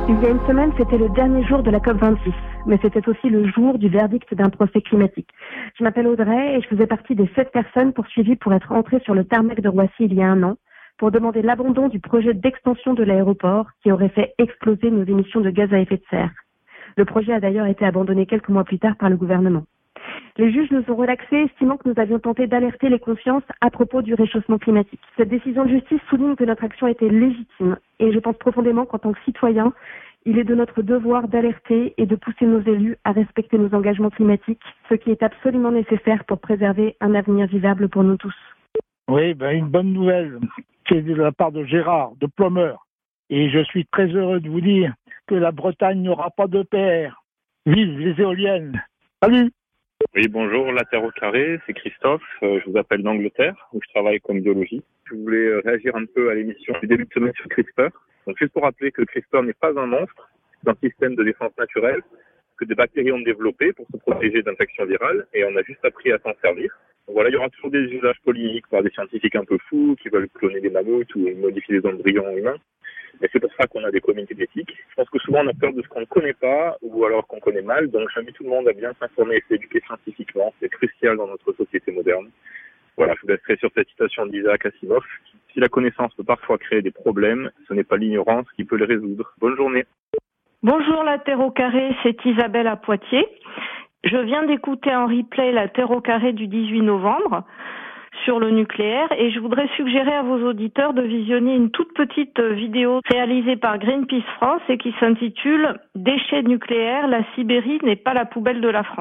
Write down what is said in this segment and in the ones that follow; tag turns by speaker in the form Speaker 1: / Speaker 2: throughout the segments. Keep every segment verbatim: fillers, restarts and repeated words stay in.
Speaker 1: Il y a une semaine, c'était le dernier jour de la COP vingt-six, mais c'était aussi le jour du verdict d'un procès climatique. Je m'appelle Audrey et je faisais partie des sept personnes poursuivies pour être entrées sur le tarmac de Roissy il y a un an, pour demander l'abandon du projet d'extension de l'aéroport qui aurait fait exploser nos émissions de gaz à effet de serre. Le projet a d'ailleurs été abandonné quelques mois plus tard par le gouvernement. Les juges nous ont relaxés, estimant que nous avions tenté d'alerter les consciences à propos du réchauffement climatique. Cette décision de justice souligne que notre action était légitime et je pense profondément qu'en tant que citoyen, il est de notre devoir d'alerter et de pousser nos élus à respecter nos engagements climatiques, ce qui est absolument nécessaire pour préserver un avenir vivable pour nous tous.
Speaker 2: Oui, ben une bonne nouvelle qui est de la part de Gérard, de Plomeur. Et je suis très heureux de vous dire que la Bretagne n'aura pas de P R. Vive les éoliennes. Salut!
Speaker 3: Oui, bonjour, la Terre au carré, c'est Christophe, euh, je vous appelle d'Angleterre, où je travaille comme biologiste. Je voulais euh, réagir un peu à l'émission du début de semaine sur CRISPR. Donc juste pour rappeler que CRISPR n'est pas un monstre, c'est un système de défense naturelle que des bactéries ont développé pour se protéger d'infections virales, et on a juste appris à s'en servir. Donc voilà, il y aura toujours des usages polémiques par des scientifiques un peu fous qui veulent cloner des mammouths ou modifier des embryons humains. Et c'est pour ça qu'on a des communautés d'éthique. Je pense que souvent on a peur de ce qu'on ne connaît pas ou alors qu'on connaît mal. Donc j'invite tout le monde à bien s'informer et s'éduquer scientifiquement. C'est crucial dans notre société moderne. Voilà, je vous laisserai sur cette citation d'Isaac Asimov. Si la connaissance peut parfois créer des problèmes, ce n'est pas l'ignorance qui peut les résoudre. Bonne journée.
Speaker 4: Bonjour la Terre au carré, c'est Isabelle à Poitiers. Je viens d'écouter en replay la Terre au carré du dix-huit novembre. Sur le nucléaire et je voudrais suggérer à vos auditeurs de visionner une toute petite vidéo réalisée par Greenpeace France et qui s'intitule « Déchets nucléaires, la Sibérie n'est pas la poubelle de la France ».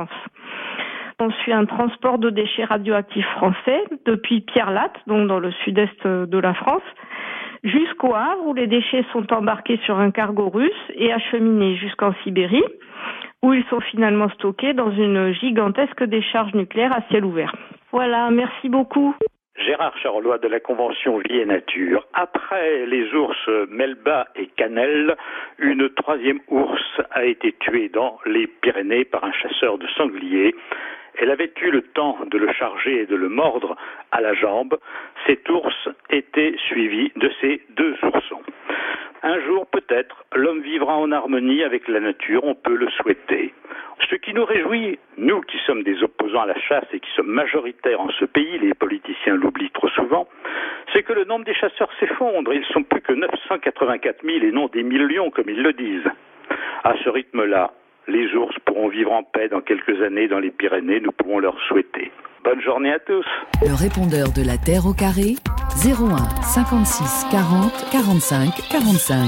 Speaker 4: On suit un transport de déchets radioactifs français depuis Pierre-Latte, donc dans le sud-est de la France, jusqu'au Havre où les déchets sont embarqués sur un cargo russe et acheminés jusqu'en Sibérie, où ils sont finalement stockés dans une gigantesque décharge nucléaire à ciel ouvert. Voilà, merci beaucoup.
Speaker 5: Gérard Charolois de la Convention Vie et Nature. Après les ours Melba et Cannelle, une troisième ours a été tuée dans les Pyrénées par un chasseur de sangliers. Elle avait eu le temps de le charger et de le mordre à la jambe. Cet ours était suivi de ses deux oursons. Un jour, peut-être, l'homme vivra en harmonie avec la nature, on peut le souhaiter. Ce qui nous réjouit, nous qui sommes des opposants à la chasse et qui sommes majoritaires en ce pays, les politiciens l'oublient trop souvent, c'est que le nombre des chasseurs s'effondre. Ils sont plus que neuf cent quatre-vingt-quatre mille et non des millions comme ils le disent. À ce rythme-là, les ours pourront vivre en paix dans quelques années dans les Pyrénées, nous pouvons leur souhaiter. Bonne journée à tous.
Speaker 6: Le répondeur de la Terre au carré, zéro un cinquante-six quarante quarante-cinq quarante-cinq.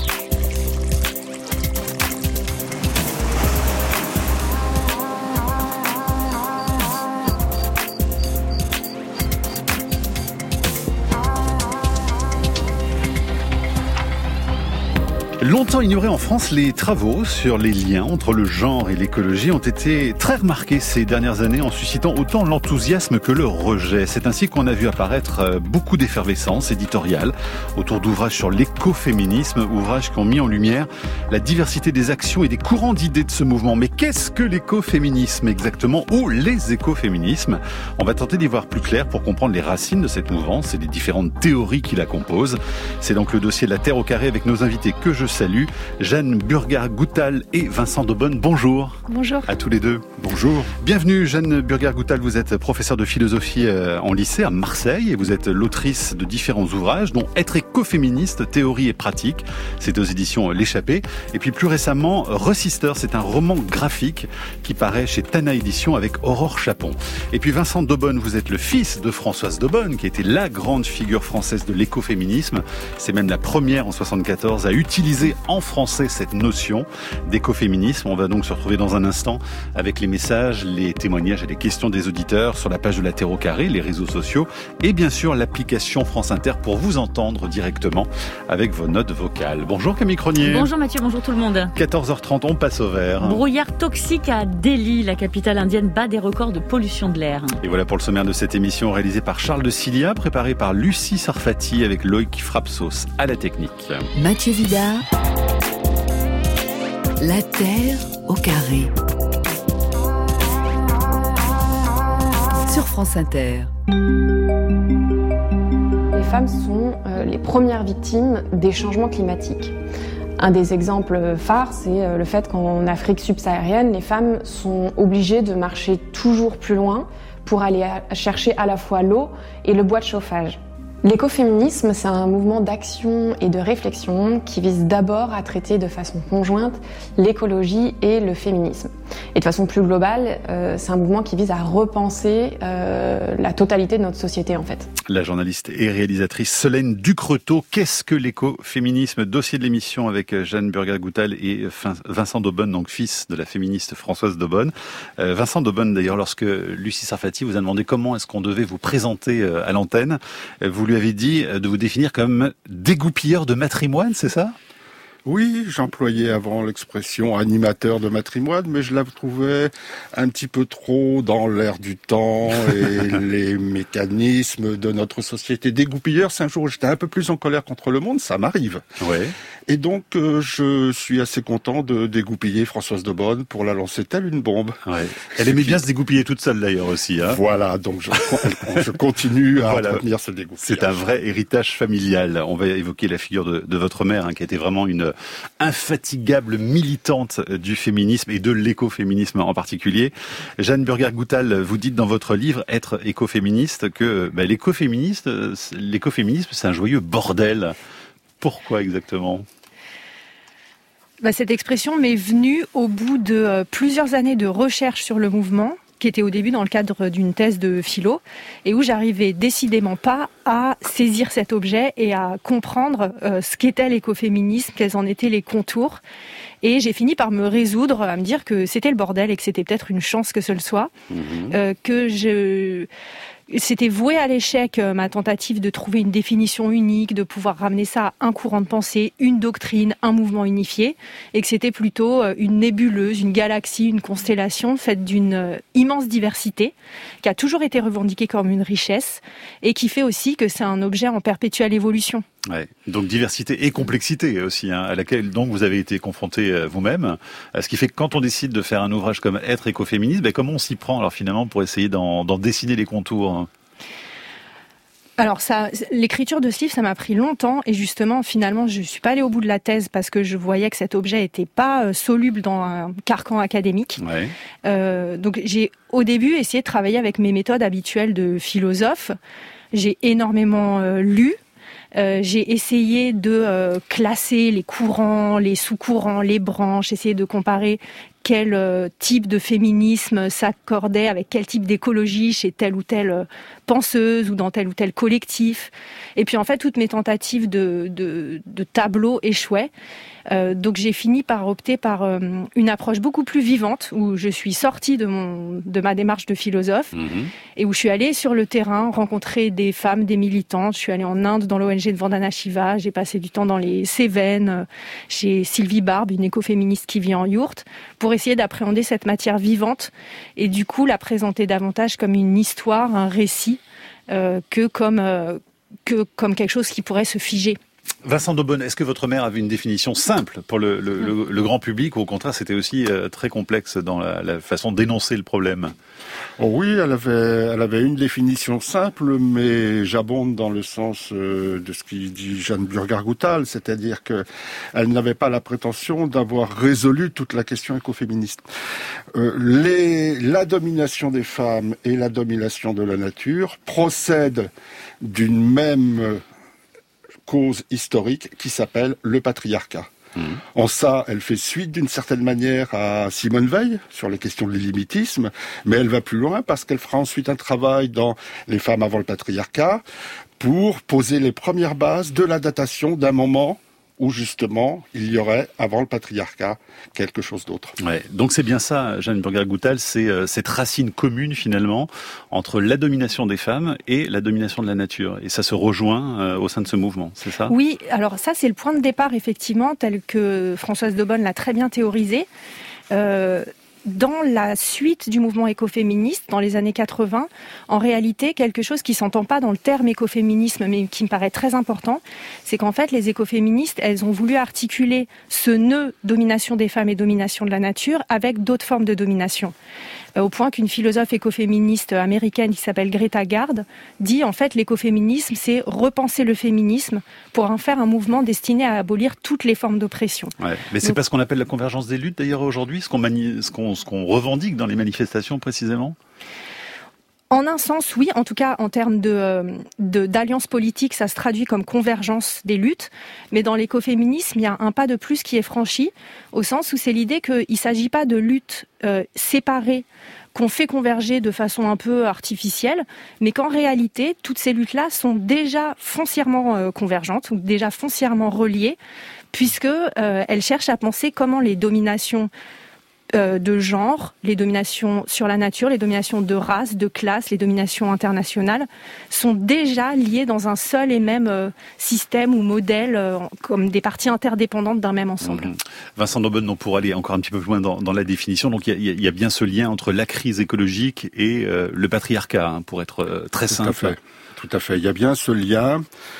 Speaker 7: Longtemps ignorés en France, les travaux sur les liens entre le genre et l'écologie ont été très remarqués ces dernières années en suscitant autant l'enthousiasme que le rejet. C'est ainsi qu'on a vu apparaître beaucoup d'effervescence éditoriale autour d'ouvrages sur l'écoféminisme, ouvrages qui ont mis en lumière la diversité des actions et des courants d'idées de ce mouvement. Mais qu'est-ce que l'écoféminisme exactement, ou les écoféminismes? On va tenter d'y voir plus clair pour comprendre les racines de cette mouvance et les différentes théories qui la composent. C'est donc le dossier de la Terre au carré avec nos invités que je salue, Jeanne Burgard-Goutal et Vincent Daubonne. Bonjour.
Speaker 8: Bonjour.
Speaker 7: À tous les deux. Bonjour. Bienvenue, Jeanne Burgard-Goutal. Vous êtes professeure de philosophie en lycée à Marseille et vous êtes l'autrice de différents ouvrages, dont Être écoféministe, théorie et pratique. C'est aux éditions L'Échappée. Et puis plus récemment, Resister, c'est un roman graphique qui paraît chez Tana Éditions avec Aurore Chapon. Et puis Vincent Daubonne, vous êtes le fils de Françoise Daubonne, qui était la grande figure française de l'écoféminisme. C'est même la première en soixante-quatorze à utiliser en français cette notion d'écoféminisme. On va donc se retrouver dans un instant avec les messages, les témoignages et les questions des auditeurs sur la page de la Terre au carré, les réseaux sociaux et bien sûr l'application France Inter pour vous entendre directement avec vos notes vocales. Bonjour Camille Cronier.
Speaker 8: Bonjour Mathieu, bonjour tout le monde.
Speaker 7: quatorze heures trente, on passe au vert.
Speaker 8: Brouillard toxique à Delhi, la capitale indienne bat des records de pollution de l'air.
Speaker 7: Et voilà pour le sommaire de cette émission réalisée par Charles de Cilia, préparée par Lucie Sarfati avec Loïc Frapsos à la technique.
Speaker 6: Mathieu Vidard, la Terre au carré. Sur France Inter.
Speaker 9: Les femmes sont euh, les premières victimes des changements climatiques. Un des exemples phares, c'est le fait qu'en Afrique subsaharienne, les femmes sont obligées de marcher toujours plus loin pour aller chercher à la fois l'eau et le bois de chauffage. L'écoféminisme, c'est un mouvement d'action et de réflexion qui vise d'abord à traiter de façon conjointe l'écologie et le féminisme. Et de façon plus globale, euh, c'est un mouvement qui vise à repenser euh, la totalité de notre société en fait.
Speaker 7: La journaliste et réalisatrice Solène Ducretot. Qu'est-ce que l'écoféminisme ? Dossier de l'émission avec Jeanne Burger-Goutal et Vincent Daubonne, donc fils de la féministe Françoise Daubonne. Euh, Vincent Daubonne, d'ailleurs, lorsque Lucie Sarfati vous a demandé comment est-ce qu'on devait vous présenter à l'antenne, vous lui avez dit de vous définir comme dégoupilleur de matrimoine, c'est ça ?
Speaker 10: Oui, j'employais avant l'expression animateur de matrimoine, mais je la trouvais un petit peu trop dans l'air du temps et les mécanismes de notre société. Dégoupilleur, c'est un jour où j'étais un peu plus en colère contre le monde, ça m'arrive.
Speaker 7: Ouais.
Speaker 10: Et donc, euh, je suis assez content de dégoupiller Françoise Daubonne pour la lancer telle une bombe.
Speaker 7: Ouais. Elle aimait bien se dégoupiller toute seule d'ailleurs aussi. Hein.
Speaker 10: Voilà, donc je, je continue à
Speaker 7: voilà.
Speaker 10: entretenir ce dégoupillage.
Speaker 7: C'est un vrai héritage familial. On va évoquer la figure de, de votre mère, hein, qui était vraiment une infatigable militante du féminisme et de l'écoféminisme en particulier. Jeanne Burger-Goutal, vous dites dans votre livre être écoféministe que bah, l'écoféministe, l'écoféminisme, c'est un joyeux bordel. Pourquoi exactement ?
Speaker 11: Bah, cette expression m'est venue au bout de euh, plusieurs années de recherche sur le mouvement, qui était au début dans le cadre d'une thèse de philo, et où j'arrivais décidément pas à saisir cet objet et à comprendre euh, ce qu'était l'écoféminisme, quels en étaient les contours. Et j'ai fini par me résoudre à me dire que c'était le bordel et que c'était peut-être une chance que ce le soit, mmh. euh, que je... C'était voué à l'échec, ma tentative de trouver une définition unique, de pouvoir ramener ça à un courant de pensée, une doctrine, un mouvement unifié, et que c'était plutôt une nébuleuse, une galaxie, une constellation faite d'une immense diversité, qui a toujours été revendiquée comme une richesse, et qui fait aussi que c'est un objet en perpétuelle évolution.
Speaker 7: Ouais. Donc diversité et complexité aussi, hein, à laquelle donc vous avez été confronté euh, vous-même. Euh, ce qui fait que quand on décide de faire un ouvrage comme Être écoféministe, ben comment on s'y prend alors finalement pour essayer d'en, d'en dessiner les contours, hein?
Speaker 11: Alors ça, l'écriture de ce livre, ça m'a pris longtemps et justement, finalement, je suis pas allée au bout de la thèse parce que je voyais que cet objet était pas soluble dans un carcan académique.
Speaker 7: Ouais.
Speaker 11: Euh, donc j'ai au début essayé de travailler avec mes méthodes habituelles de philosophe. J'ai énormément euh, lu. Euh, j'ai essayé de euh, classer les courants, les sous-courants, les branches, essayer de comparer quel euh, type de féminisme s'accordait avec quel type d'écologie chez telle ou telle euh, penseuse ou dans tel ou tel collectif. Et puis en fait, toutes mes tentatives de, de, de tableau échouaient. Euh, donc j'ai fini par opter par euh, une approche beaucoup plus vivante où je suis sortie de mon de ma démarche de philosophe mmh. et où je suis allée sur le terrain rencontrer des femmes, des militantes. Je suis allée en Inde dans l'O N G de Vandana Shiva, j'ai passé du temps dans les Cévennes chez Sylvie Barbe, une écoféministe qui vit en yourte, pour essayer d'appréhender cette matière vivante et du coup la présenter davantage comme une histoire, un récit euh, que comme euh, que comme quelque chose qui pourrait se figer.
Speaker 7: Vincent Daubonne, est-ce que votre mère avait une définition simple pour le, le, le, le grand public ou au contraire c'était aussi euh, très complexe dans la, la façon d'énoncer le problème ?
Speaker 10: Oh oui, elle avait, elle avait une définition simple, mais j'abonde dans le sens euh, de ce qu'il dit Jeanne Burger-Goutal, c'est-à-dire que elle n'avait pas la prétention d'avoir résolu toute la question écoféministe. Euh, les, la domination des femmes et la domination de la nature procèdent d'une même cause historique qui s'appelle le patriarcat. Mmh. En ça, elle fait suite d'une certaine manière à Simone Veil sur les questions de l'illimitisme, mais elle va plus loin parce qu'elle fera ensuite un travail dans les femmes avant le patriarcat pour poser les premières bases de la datation d'un moment où justement il y aurait avant le patriarcat quelque chose d'autre.
Speaker 7: Ouais, donc c'est bien ça, Jeanne Burger-Goutal, c'est euh, cette racine commune finalement entre la domination des femmes et la domination de la nature. Et ça se rejoint euh, au sein de ce mouvement, c'est ça ?
Speaker 11: Oui, alors ça c'est le point de départ effectivement, tel que Françoise Daubonne l'a très bien théorisé. Euh, Dans la suite du mouvement écoféministe, dans les années quatre-vingts, en réalité, quelque chose qui s'entend pas dans le terme écoféminisme, mais qui me paraît très important, c'est qu'en fait, les écoféministes, elles ont voulu articuler ce nœud domination des femmes et domination de la nature avec d'autres formes de domination. au point qu'une philosophe écoféministe américaine qui s'appelle Greta Gard dit en fait l'écoféminisme c'est repenser le féminisme pour en faire un mouvement destiné à abolir toutes les formes d'oppression.
Speaker 7: Ouais, mais c'est
Speaker 11: Donc,
Speaker 7: pas ce qu'on appelle la convergence des luttes d'ailleurs aujourd'hui, ce qu'on, mani- ce qu'on, ce qu'on revendique dans les manifestations précisément.
Speaker 11: En un sens, oui. En tout cas, en termes de, de, d'alliance politique, ça se traduit comme convergence des luttes. Mais dans l'écoféminisme, il y a un pas de plus qui est franchi, au sens où c'est l'idée qu'il ne s'agit pas de luttes euh, séparées qu'on fait converger de façon un peu artificielle, mais qu'en réalité, toutes ces luttes-là sont déjà foncièrement euh, convergentes, ou déjà foncièrement reliées, puisque euh, elles cherchent à penser comment les dominations de genre, les dominations sur la nature, les dominations de race, de classe, les dominations internationales sont déjà liées dans un seul et même euh, système ou modèle, euh, comme des parties interdépendantes d'un même ensemble.
Speaker 7: Mmh. Vincent Daubonne, donc pour aller encore un petit peu plus loin dans, dans la définition, donc il y, y a bien ce lien entre la crise écologique et euh, le patriarcat, hein, pour être euh, très
Speaker 10: Tout
Speaker 7: simple.
Speaker 10: À fait. Tout à fait. Il y a bien ce lien.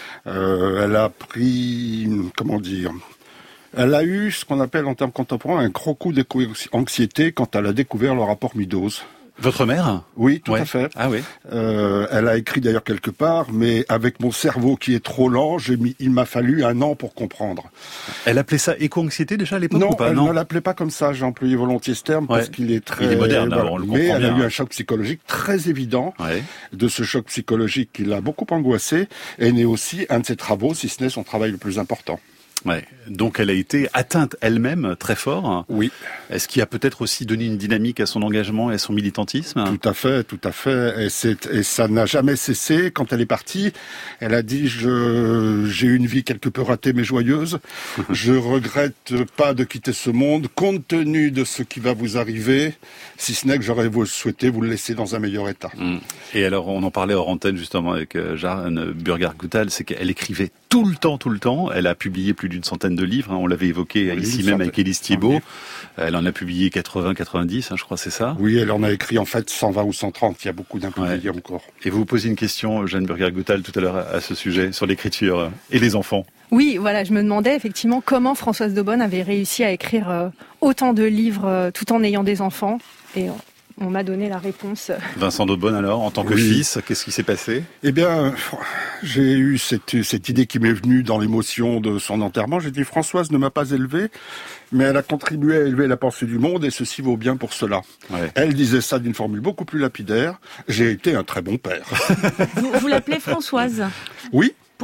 Speaker 10: Euh, elle a pris, comment dire, elle a eu ce qu'on appelle en termes contemporains un gros coup d'éco-anxiété quand elle a découvert le rapport Meadows.
Speaker 7: Votre mère ?
Speaker 10: Oui, tout
Speaker 7: ouais.
Speaker 10: à fait.
Speaker 7: Ah oui.
Speaker 10: Euh, elle a écrit d'ailleurs quelque part, mais avec mon cerveau qui est trop lent, j'ai mis, il m'a fallu un an pour comprendre.
Speaker 7: Elle appelait ça éco-anxiété déjà à l'époque
Speaker 10: non,
Speaker 7: ou pas ?
Speaker 10: elle
Speaker 7: Non,
Speaker 10: ne l'appelait pas comme ça. J'ai employé volontiers ce terme
Speaker 7: ouais.
Speaker 10: parce qu'il est très...
Speaker 7: Il est moderne,
Speaker 10: voilà.
Speaker 7: on le
Speaker 10: Mais
Speaker 7: comprend
Speaker 10: elle a
Speaker 7: bien.
Speaker 10: eu un choc psychologique très évident.
Speaker 7: Ouais.
Speaker 10: De ce choc psychologique qui l'a beaucoup angoissé est né aussi un de ses travaux, si ce n'est son travail le plus important.
Speaker 7: Ouais. Donc elle a été atteinte elle-même très fort.
Speaker 10: Oui.
Speaker 7: Est-ce qui a peut-être aussi donné une dynamique à son engagement et à son militantisme ?
Speaker 10: Tout à fait, tout à fait. Et, c'est, et ça n'a jamais cessé. Quand elle est partie, elle a dit je, j'ai une vie quelque peu ratée mais joyeuse. Je regrette pas de quitter ce monde compte tenu de ce qui va vous arriver, si ce n'est que j'aurais souhaité vous le laisser dans un meilleur état.
Speaker 7: Et alors on en parlait hors antenne justement avec Jeanne Burger-Goutal, c'est qu'elle écrivait tout le temps, tout le temps. Elle a publié plus d'une centaine de livres, hein, on l'avait évoqué oui, ici même avec Élise Thiebaud. Elle en a publié quatre-vingts quatre-vingt-dix, hein, je crois, c'est ça ?
Speaker 10: Oui, elle en a écrit en fait cent vingt ou cent trente, il y a beaucoup d'impubliés ouais. encore.
Speaker 7: Et vous vous posiez une question, Jeanne Burger-Goutal, tout à l'heure à ce sujet, sur l'écriture et les enfants.
Speaker 11: Oui, voilà, je me demandais effectivement comment Françoise Daubonne avait réussi à écrire euh, autant de livres euh, tout en ayant des enfants. Et euh, on m'a donné la réponse.
Speaker 7: Vincent Daubonne alors, en tant que oui. fils, qu'est-ce qui s'est passé ?
Speaker 10: Eh bien, j'ai eu cette, cette idée qui m'est venue dans l'émotion de son enterrement. J'ai dit, Françoise ne m'a pas élevé, mais elle a contribué à élever la pensée du monde et ceci vaut bien pour cela. Ouais. Elle disait ça d'une formule beaucoup plus lapidaire. J'ai été un très bon père.
Speaker 8: Vous, vous l'appelez Françoise ?
Speaker 10: Oui.
Speaker 8: Pourquoi ?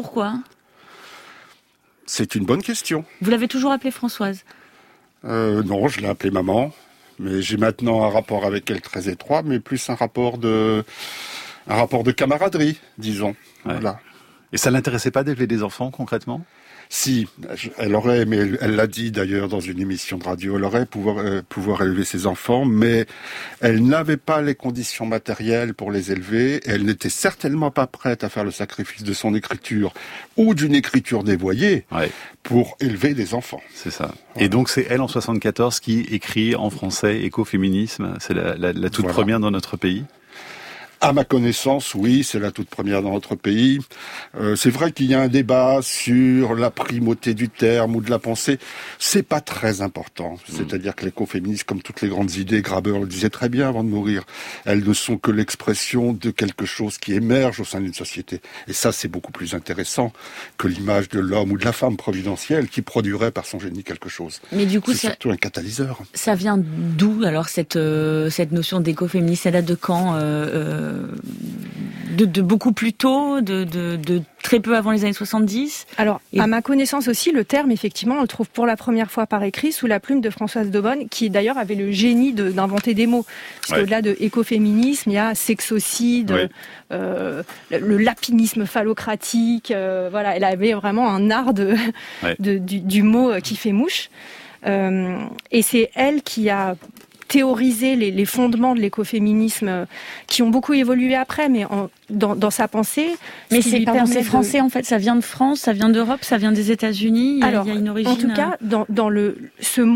Speaker 10: C'est une bonne question.
Speaker 8: Vous l'avez toujours appelée Françoise ?
Speaker 10: euh, Non, je l'ai appelée maman. Mais j'ai maintenant un rapport avec elle très étroit, mais plus un rapport de, un rapport de camaraderie, disons.
Speaker 7: Ouais.
Speaker 10: Voilà.
Speaker 7: Et ça l'intéressait pas d'élever des enfants, concrètement ?
Speaker 10: Si, elle aurait, mais elle l'a dit d'ailleurs dans une émission de radio, elle aurait pouvoir, euh, pouvoir élever ses enfants, mais elle n'avait pas les conditions matérielles pour les élever, et elle n'était certainement pas prête à faire le sacrifice de son écriture ou d'une écriture dévoyée ouais. pour élever des enfants.
Speaker 7: C'est ça. Voilà. Et donc c'est elle en soixante-quatorze qui écrit en français écoféminisme, c'est la, la, la toute voilà. première dans notre pays.
Speaker 10: À ma connaissance, oui, c'est la toute première dans notre pays. Euh, c'est vrai qu'il y a un débat sur la primauté du terme ou de la pensée. C'est pas très important. Mmh. C'est-à-dire que l'écoféminisme, comme toutes les grandes idées, Graeber le disait très bien avant de mourir, elles ne sont que l'expression de quelque chose qui émerge au sein d'une société. Et ça, c'est beaucoup plus intéressant que l'image de l'homme ou de la femme providentielle qui produirait par son génie quelque chose.
Speaker 8: Mais du coup,
Speaker 10: c'est
Speaker 8: ça,
Speaker 10: surtout un catalyseur.
Speaker 8: Ça vient d'où alors cette euh, cette notion d'écoféminisme ? Ça date de quand euh, euh... De, de beaucoup plus tôt, de, de, de très peu avant les années soixante-dix.
Speaker 11: Alors,
Speaker 8: et...
Speaker 11: à ma connaissance aussi, le terme, effectivement, on le trouve pour la première fois par écrit sous la plume de Françoise Daubonne, qui d'ailleurs avait le génie de, d'inventer des mots. Parce ouais. qu'au-delà de écoféminisme, il y a sexocide, ouais. euh, le lapinisme phallocratique. Euh, voilà, elle avait vraiment un art de, ouais. de, du, du mot qui fait mouche. Euh, et c'est elle qui a théoriser les, les fondements de l'écoféminisme euh, qui ont beaucoup évolué après, mais en, dans, dans sa pensée.
Speaker 8: Mais c'est pensée français,
Speaker 11: de...
Speaker 8: en fait, ça vient de France, ça vient d'Europe, ça vient des États-Unis. Il y a,
Speaker 11: Alors,
Speaker 8: il y a une origine.
Speaker 11: En tout cas, dans, dans le ce mot,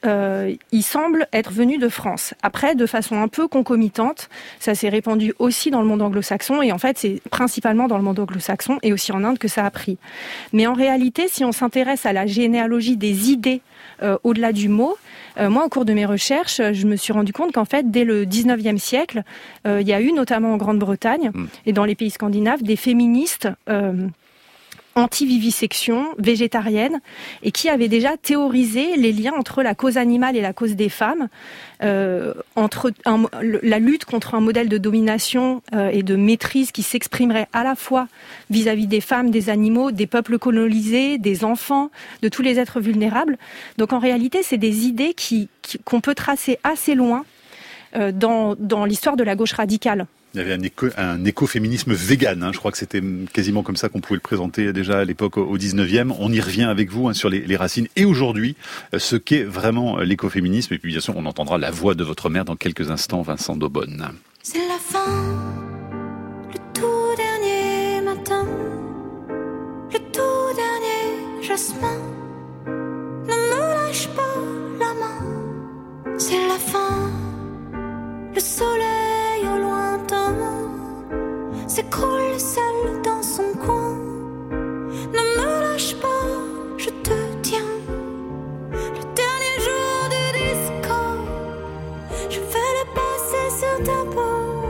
Speaker 11: euh, il semble être venu de France. Après, de façon un peu concomitante, ça s'est répandu aussi dans le monde anglo-saxon, et en fait, c'est principalement dans le monde anglo-saxon et aussi en Inde que ça a pris. Mais en réalité, si on s'intéresse à la généalogie des idées euh, au-delà du mot, euh, moi, au cours de mes recherches, je me suis rendu compte qu'en fait, dès le dix-neuvième siècle, euh, il y a eu, notamment en Grande-Bretagne mmh. et dans les pays scandinaves, des féministes euh, anti-vivisection, végétarienne, et qui avait déjà théorisé les liens entre la cause animale et la cause des femmes, euh, entre un, la lutte contre un modèle de domination euh, et de maîtrise qui s'exprimerait à la fois vis-à-vis des femmes, des animaux, des peuples colonisés, des enfants, de tous les êtres vulnérables. Donc en réalité, c'est des idées qui, qui, qu'on peut tracer assez loin euh, dans, dans l'histoire de la gauche radicale.
Speaker 7: Il y avait un, éco, un écoféminisme vegan, hein. Je crois que c'était quasiment comme ça qu'on pouvait le présenter déjà à l'époque au dix-neuvième. On y revient avec vous hein, sur les, les racines et aujourd'hui ce qu'est vraiment l'écoféminisme. Et puis bien sûr, on entendra la voix de votre mère dans quelques instants, Vincent Daubonne.
Speaker 12: C'est la fin, le tout dernier matin, le tout dernier jasmin. Ne me lâche pas la main. C'est la fin, le soleil au lointain s'écroule seul dans son coin. Ne me lâche pas, je te tiens. Le dernier jour du disco, je vais le passer sur ta peau,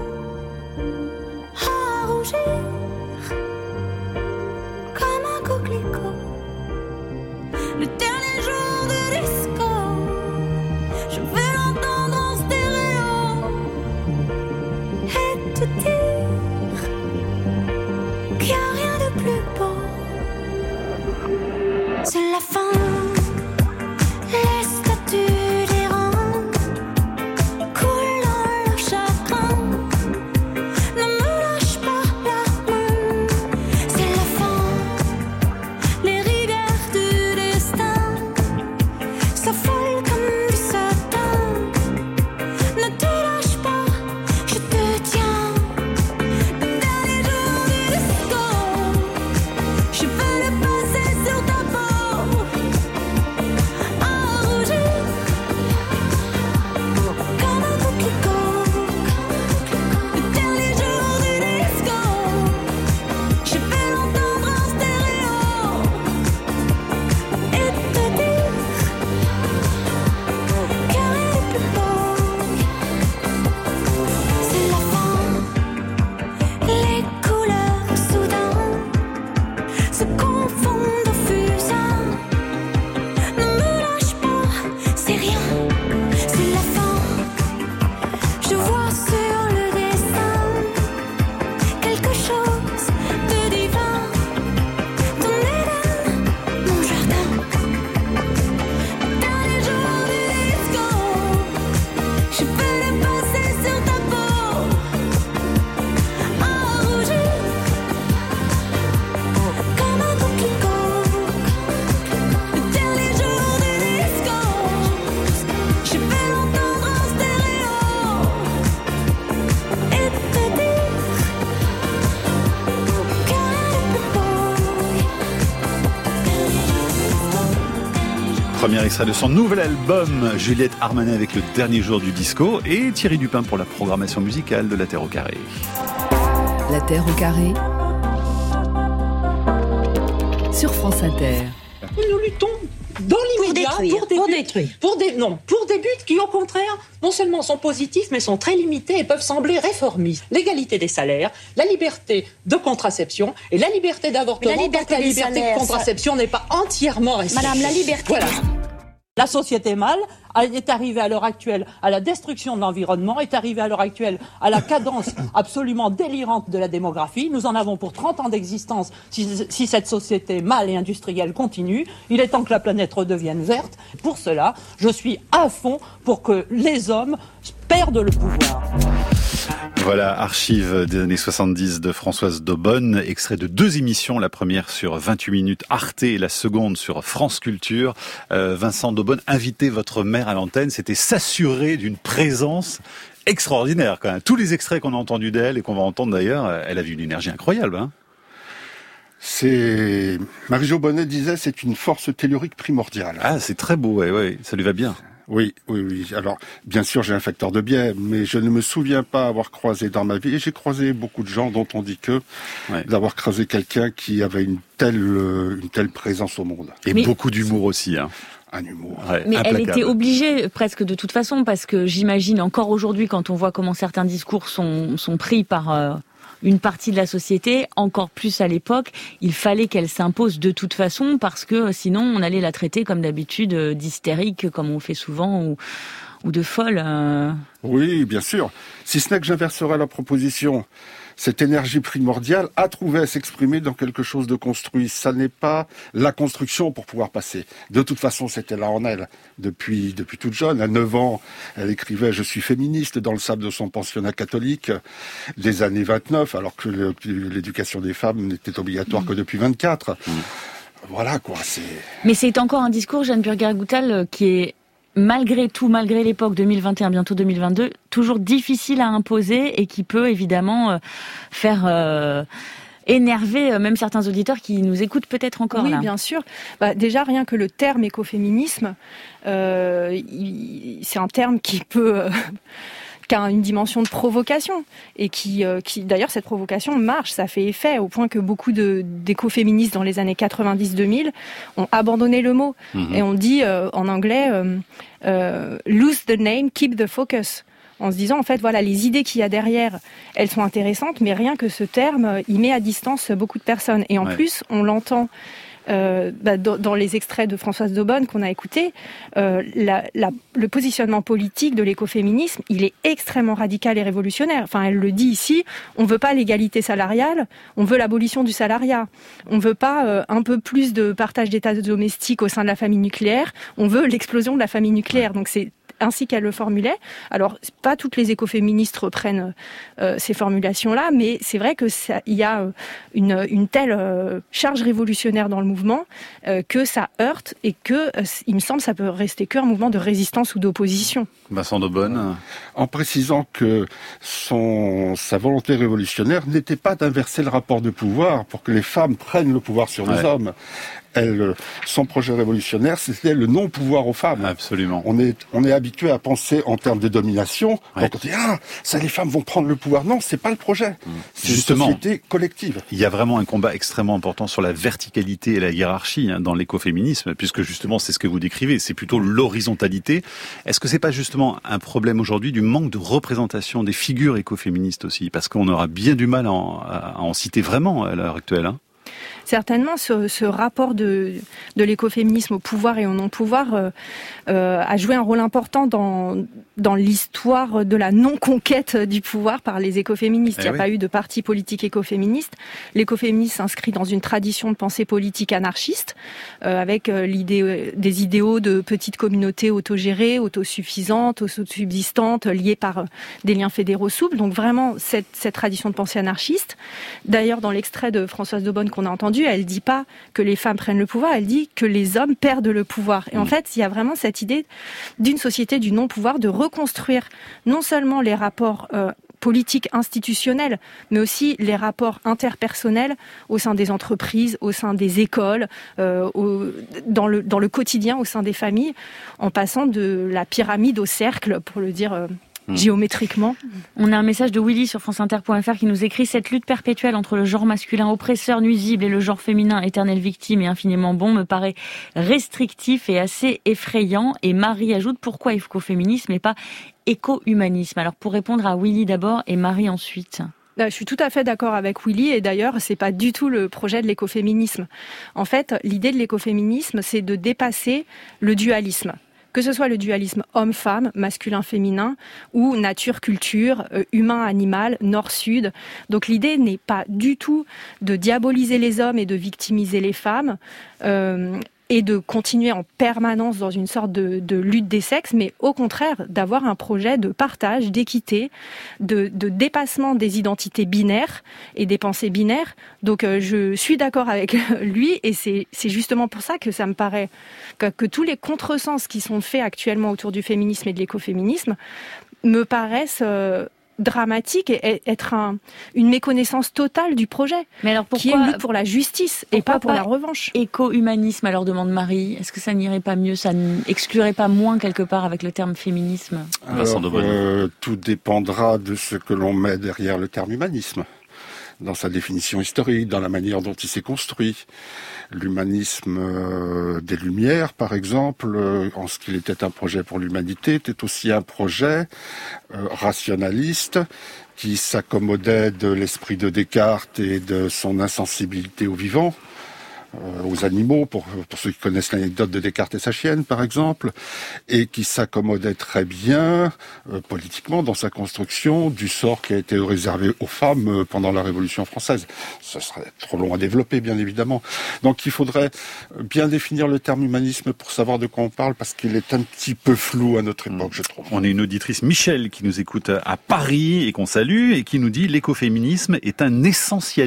Speaker 12: à rougir comme un coquelicot. Le dernier jour du disco, je vais l'entendre en stéréo et te dire qu'il n'y a rien de plus beau. C'est la fin, les statues des rangs coulent dans leur chagrin. Ne me lâche pas la main. C'est la fin, les rivières du destin s'affolent comme du satin. Ne te lâche pas, je te tiens. Le dernier jour du disco, je vais le passer sur ta peau, à rougir comme un coquelicot. Le dernier jour du disco, je vais l'entendre en stéréo et te dire qu'il n'y a rien de plus beau. C'est la fin, les couleurs soudain se confondent au fusain. Ne me lâche pas, c'est rien, c'est la fin. Je vois sur le dessin quelque chose de divin. Ton Éden, mon jardin. Le dernier jour du disco, je vais le passer sur ta peau, à rougir comme un coquelicot. Le dernier jour du disco, je vais l'entendre en stéréo et te dire qu'il n'y a rien de plus beau.
Speaker 7: Premier extrait de son nouvel album, Juliette Armanet avec le dernier jour du disco et Thierry Dupin pour la programmation musicale de La Terre au Carré.
Speaker 6: La Terre au carré sur France Inter.
Speaker 13: Nous luttons dans l'immédiat
Speaker 14: Pour détruire,
Speaker 13: pour des
Speaker 14: pour
Speaker 13: buts,
Speaker 14: détruire.
Speaker 13: pour des non, pour des buts qui au contraire non seulement sont positifs mais sont très limités et peuvent sembler réformistes. L'égalité des salaires, la liberté de contraception et la liberté d'avortement.
Speaker 14: Mais la liberté
Speaker 13: parce que la
Speaker 14: des
Speaker 13: liberté
Speaker 14: salaires,
Speaker 13: de contraception n'est pas entièrement respectée.
Speaker 14: Madame, la liberté.
Speaker 13: Voilà. La société mâle est arrivée à l'heure actuelle à la destruction de l'environnement, est arrivée à l'heure actuelle à la cadence absolument délirante de la démographie. Nous en avons pour trente ans d'existence si, si cette société mâle et industrielle continue. Il est temps que la planète redevienne verte. Pour cela, je suis à fond pour que les hommes perdent le pouvoir.
Speaker 7: Voilà, archive des années soixante-dix de Françoise Daubonne, extrait de deux émissions, la première sur vingt-huit minutes Arte et la seconde sur France Culture. Euh, Vincent Daubonne, inviter votre mère à l'antenne, c'était s'assurer d'une présence extraordinaire quand même. Tous les extraits qu'on a entendus d'elle et qu'on va entendre d'ailleurs, elle avait une énergie incroyable. Hein.
Speaker 10: C'est Marie-Jo Bonnet disait c'est une force tellurique primordiale.
Speaker 7: Ah, c'est très beau, ouais, ouais, ça lui va bien.
Speaker 10: Oui, oui, oui. Alors, bien sûr, j'ai un facteur de biais, mais je ne me souviens pas avoir croisé dans ma vie, et j'ai croisé beaucoup de gens dont on dit que ouais. d'avoir croisé quelqu'un qui avait une telle, une telle présence au monde.
Speaker 7: Et mais... beaucoup d'humour aussi, hein.
Speaker 10: Un humour.
Speaker 8: Ouais, mais implacable. Elle était obligée presque de toute façon, parce que j'imagine encore aujourd'hui, quand on voit comment certains discours sont, sont pris par euh, une partie de la société, encore plus à l'époque, il fallait qu'elle s'impose de toute façon, parce que sinon on allait la traiter comme d'habitude d'hystérique, comme on fait souvent, ou, ou de folle. Euh...
Speaker 10: Oui, bien sûr. Si ce n'est que j'inverserai la proposition. Cette énergie primordiale a trouvé à s'exprimer dans quelque chose de construit. Ça n'est pas la construction pour pouvoir passer. De toute façon, c'était là en elle. Depuis, depuis toute jeune, à neuf ans, elle écrivait « Je suis féministe » dans le sable de son pensionnat catholique des années vingt-neuf, alors que le, l'éducation des femmes n'était obligatoire mmh. que depuis vingt-quatre. Mmh. Voilà, quoi. C'est...
Speaker 8: Mais c'est encore un discours, Jeanne Burger-Goutal, qui est malgré tout, malgré l'époque deux mille vingt et un, bientôt deux mille vingt-deux, toujours difficile à imposer et qui peut évidemment euh, faire euh, énerver euh, même certains auditeurs qui nous écoutent peut-être encore
Speaker 11: oui,
Speaker 8: là.
Speaker 11: Oui, bien sûr. Bah, déjà, rien que le terme écoféminisme, euh, il, c'est un terme qui peut... Euh, qui a une dimension de provocation et qui, euh, qui d'ailleurs cette provocation marche, ça fait effet au point que beaucoup de, d'écoféministes dans les années quatre-vingt-dix deux mille ont abandonné le mot mmh. et on dit euh, en anglais euh, euh, lose the name, keep the focus, en se disant en fait voilà les idées qu'il y a derrière, elles sont intéressantes, mais rien que ce terme, il met à distance beaucoup de personnes et en ouais. plus on l'entend. Euh, bah, dans, dans les extraits de Françoise Daubonne qu'on a écoutés, euh, la, la, le positionnement politique de l'écoféminisme, il est extrêmement radical et révolutionnaire. Enfin, elle le dit ici, on veut pas l'égalité salariale, on veut l'abolition du salariat. On veut pas euh, un peu plus de partage des tâches domestiques au sein de la famille nucléaire, on veut l'explosion de la famille nucléaire. Donc c'est ainsi qu'elle le formulait. Alors, pas toutes les écoféministes reprennent euh, ces formulations-là, mais c'est vrai que ça, il y a une, une telle euh, charge révolutionnaire dans le mouvement euh, que ça heurte et que, euh, il me semble, ça peut rester qu'un mouvement de résistance ou d'opposition.
Speaker 7: Vincent Daubonne.
Speaker 10: En précisant que son, sa volonté révolutionnaire n'était pas d'inverser le rapport de pouvoir pour que les femmes prennent le pouvoir sur les ouais. hommes. Elle, son projet révolutionnaire, c'était le non-pouvoir aux femmes.
Speaker 7: Absolument.
Speaker 10: On est, on est habitué à penser en termes de domination. Ouais. Donc on dit, ah, ça, les femmes vont prendre le pouvoir. Non, c'est pas le projet. Mmh. C'est Justement, une société collective.
Speaker 7: Il y a vraiment un combat extrêmement important sur la verticalité et la hiérarchie hein, dans l'écoféminisme, puisque justement, c'est ce que vous décrivez. C'est plutôt l'horizontalité. Est-ce que c'est pas justement un problème aujourd'hui du manque de représentation des figures écoféministes aussi? Parce qu'on aura bien du mal à en, à en citer vraiment à l'heure actuelle, hein.
Speaker 11: Certainement, ce, ce rapport de, de l'écoféminisme au pouvoir et au non-pouvoir euh, euh, a joué un rôle important dans, dans l'histoire de la non-conquête du pouvoir par les écoféministes. Eh Il n'y a oui. pas eu de parti politique écoféministe. L'écoféminisme s'inscrit dans une tradition de pensée politique anarchiste, euh, avec euh, l'idée euh, des idéaux de petites communautés autogérées, autosuffisantes, autosubsistantes, liées par euh, des liens fédéraux souples. Donc vraiment, cette, cette tradition de pensée anarchiste. D'ailleurs, dans l'extrait de Françoise Daubonne qu'on a entendu, elle dit pas que les femmes prennent le pouvoir, elle dit que les hommes perdent le pouvoir. Et en fait, il y a vraiment cette idée d'une société du non-pouvoir, de reconstruire non seulement les rapports euh, politiques institutionnels, mais aussi les rapports interpersonnels au sein des entreprises, au sein des écoles, euh, au, dans, le, dans le quotidien, au sein des familles, en passant de la pyramide au cercle, pour le dire... Euh, géométriquement.
Speaker 8: On a un message de Willy sur franceinter point f r qui nous écrit: cette lutte perpétuelle entre le genre masculin oppresseur nuisible et le genre féminin éternelle victime et infiniment bon me paraît restrictif et assez effrayant. Et Marie ajoute: pourquoi écoféminisme et pas éco-humanisme? Alors pour répondre à Willy d'abord et Marie ensuite.
Speaker 11: Je suis tout à fait d'accord avec Willy et d'ailleurs c'est pas du tout le projet de l'écoféminisme. En fait, l'idée de l'écoféminisme, c'est de dépasser le dualisme. Que ce soit le dualisme homme-femme, masculin-féminin, ou nature-culture, euh, humain-animal, nord-sud. Donc l'idée n'est pas du tout de diaboliser les hommes et de victimiser les femmes, euh, et de continuer en permanence dans une sorte de, de lutte des sexes, mais au contraire d'avoir un projet de partage, d'équité, de, de dépassement des identités binaires et des pensées binaires. Donc euh, je suis d'accord avec lui et c'est, c'est justement pour ça que ça me paraît que, que tous les contresens qui sont faits actuellement autour du féminisme et de l'écoféminisme me paraissent... Euh, dramatique et être un, une méconnaissance totale du projet.
Speaker 8: Mais alors pourquoi,
Speaker 11: qui est une lutte pour la justice et pas pour
Speaker 8: pas
Speaker 11: la revanche.
Speaker 8: Éco-humanisme, alors demande Marie. Est-ce que ça n'irait pas mieux, ça n'exclurait pas moins quelque part avec le terme féminisme?
Speaker 10: Alors, euh, tout dépendra de ce que l'on met derrière le terme humanisme, dans sa définition historique, dans la manière dont il s'est construit. L'humanisme euh, des Lumières, par exemple, euh, en ce qu'il était un projet pour l'humanité, était aussi un projet euh, rationaliste qui s'accommodait de l'esprit de Descartes et de son insensibilité aux vivants, euh, aux animaux, pour, pour ceux qui connaissent l'anecdote de Descartes et sa chienne, par exemple, et qui s'accommodait très bien, euh, politiquement, dans sa construction, du sort qui a été réservé aux femmes euh, pendant la Révolution française. Ce serait trop long à développer, bien évidemment. Donc il faudrait bien définir le terme humanisme pour savoir de quoi on parle, parce qu'il est un petit peu flou à notre époque, je trouve.
Speaker 7: On a une auditrice, Michel, qui nous écoute à Paris et qu'on salue, et qui nous dit « L'écoféminisme est un essentialisme ».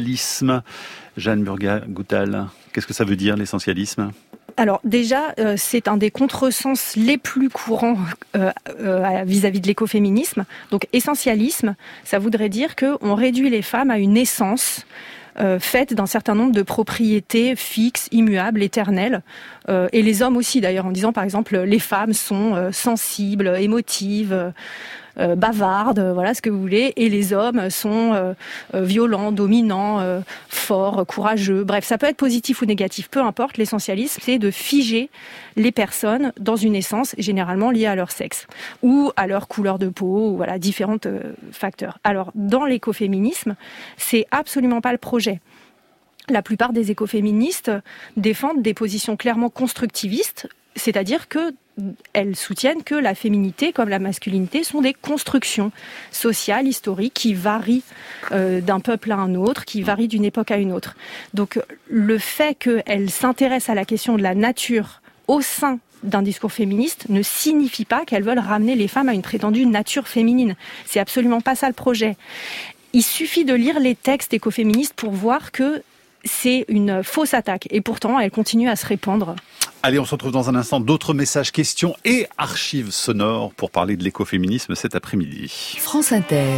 Speaker 7: Jeanne Burger-Goutal, qu'est-ce que ça veut dire, l'essentialisme ?
Speaker 11: Alors déjà, euh, c'est un des contresens les plus courants euh, euh, vis-à-vis de l'écoféminisme. Donc essentialisme, ça voudrait dire qu'on réduit les femmes à une essence euh, faite d'un certain nombre de propriétés fixes, immuables, éternelles. Euh, et les hommes aussi d'ailleurs, en disant par exemple les femmes sont euh, sensibles, émotives, euh, Euh, bavardes, voilà ce que vous voulez, et les hommes sont euh, euh, violents, dominants, euh, forts, courageux. Bref, ça peut être positif ou négatif, peu importe. L'essentialisme, c'est de figer les personnes dans une essence généralement liée à leur sexe ou à leur couleur de peau, ou voilà différents euh, facteurs. Alors, dans l'écoféminisme, c'est absolument pas le projet. La plupart des écoféministes défendent des positions clairement constructivistes, c'est-à-dire que elles soutiennent que la féminité comme la masculinité sont des constructions sociales, historiques, qui varient euh, d'un peuple à un autre, qui varient d'une époque à une autre. Donc le fait qu'elles s'intéressent à la question de la nature au sein d'un discours féministe ne signifie pas qu'elles veulent ramener les femmes à une prétendue nature féminine. C'est absolument pas ça le projet. Il suffit de lire les textes écoféministes pour voir que c'est une fausse attaque. Et pourtant, elle continue à se répandre.
Speaker 7: Allez, on se retrouve dans un instant. D'autres messages, questions et archives sonores pour parler de l'écoféminisme cet après-midi.
Speaker 6: France Inter.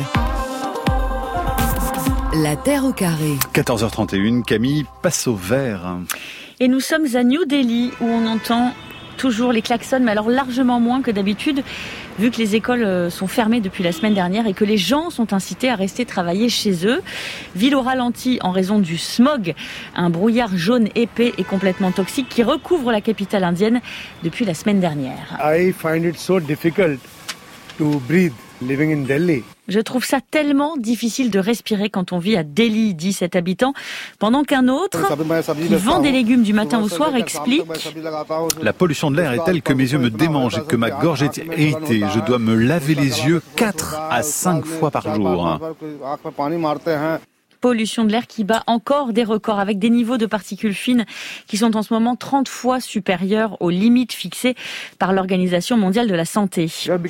Speaker 6: La Terre au carré.
Speaker 7: quatorze heures trente et une, Camille passe au vert.
Speaker 8: Et nous sommes à New Delhi où on entend toujours les klaxons, mais alors largement moins que d'habitude, vu que les écoles sont fermées depuis la semaine dernière et que les gens sont incités à rester travailler chez eux. Ville au ralenti en raison du smog, un brouillard jaune épais et complètement toxique qui recouvre la capitale indienne depuis la semaine dernière.
Speaker 14: I find it so difficult to breathe living in Delhi.
Speaker 8: Je trouve ça tellement difficile de respirer quand on vit à Delhi, dit cet habitant, pendant qu'un autre, qui vend des légumes du matin au soir, explique
Speaker 7: « La pollution de l'air est telle que mes yeux me démangent et que ma gorge est irritée. Je dois me laver les yeux quatre à cinq fois par jour. »
Speaker 8: Pollution de l'air qui bat encore des records avec des niveaux de particules fines qui sont en ce moment trente fois supérieurs aux limites fixées par l'Organisation mondiale de la santé.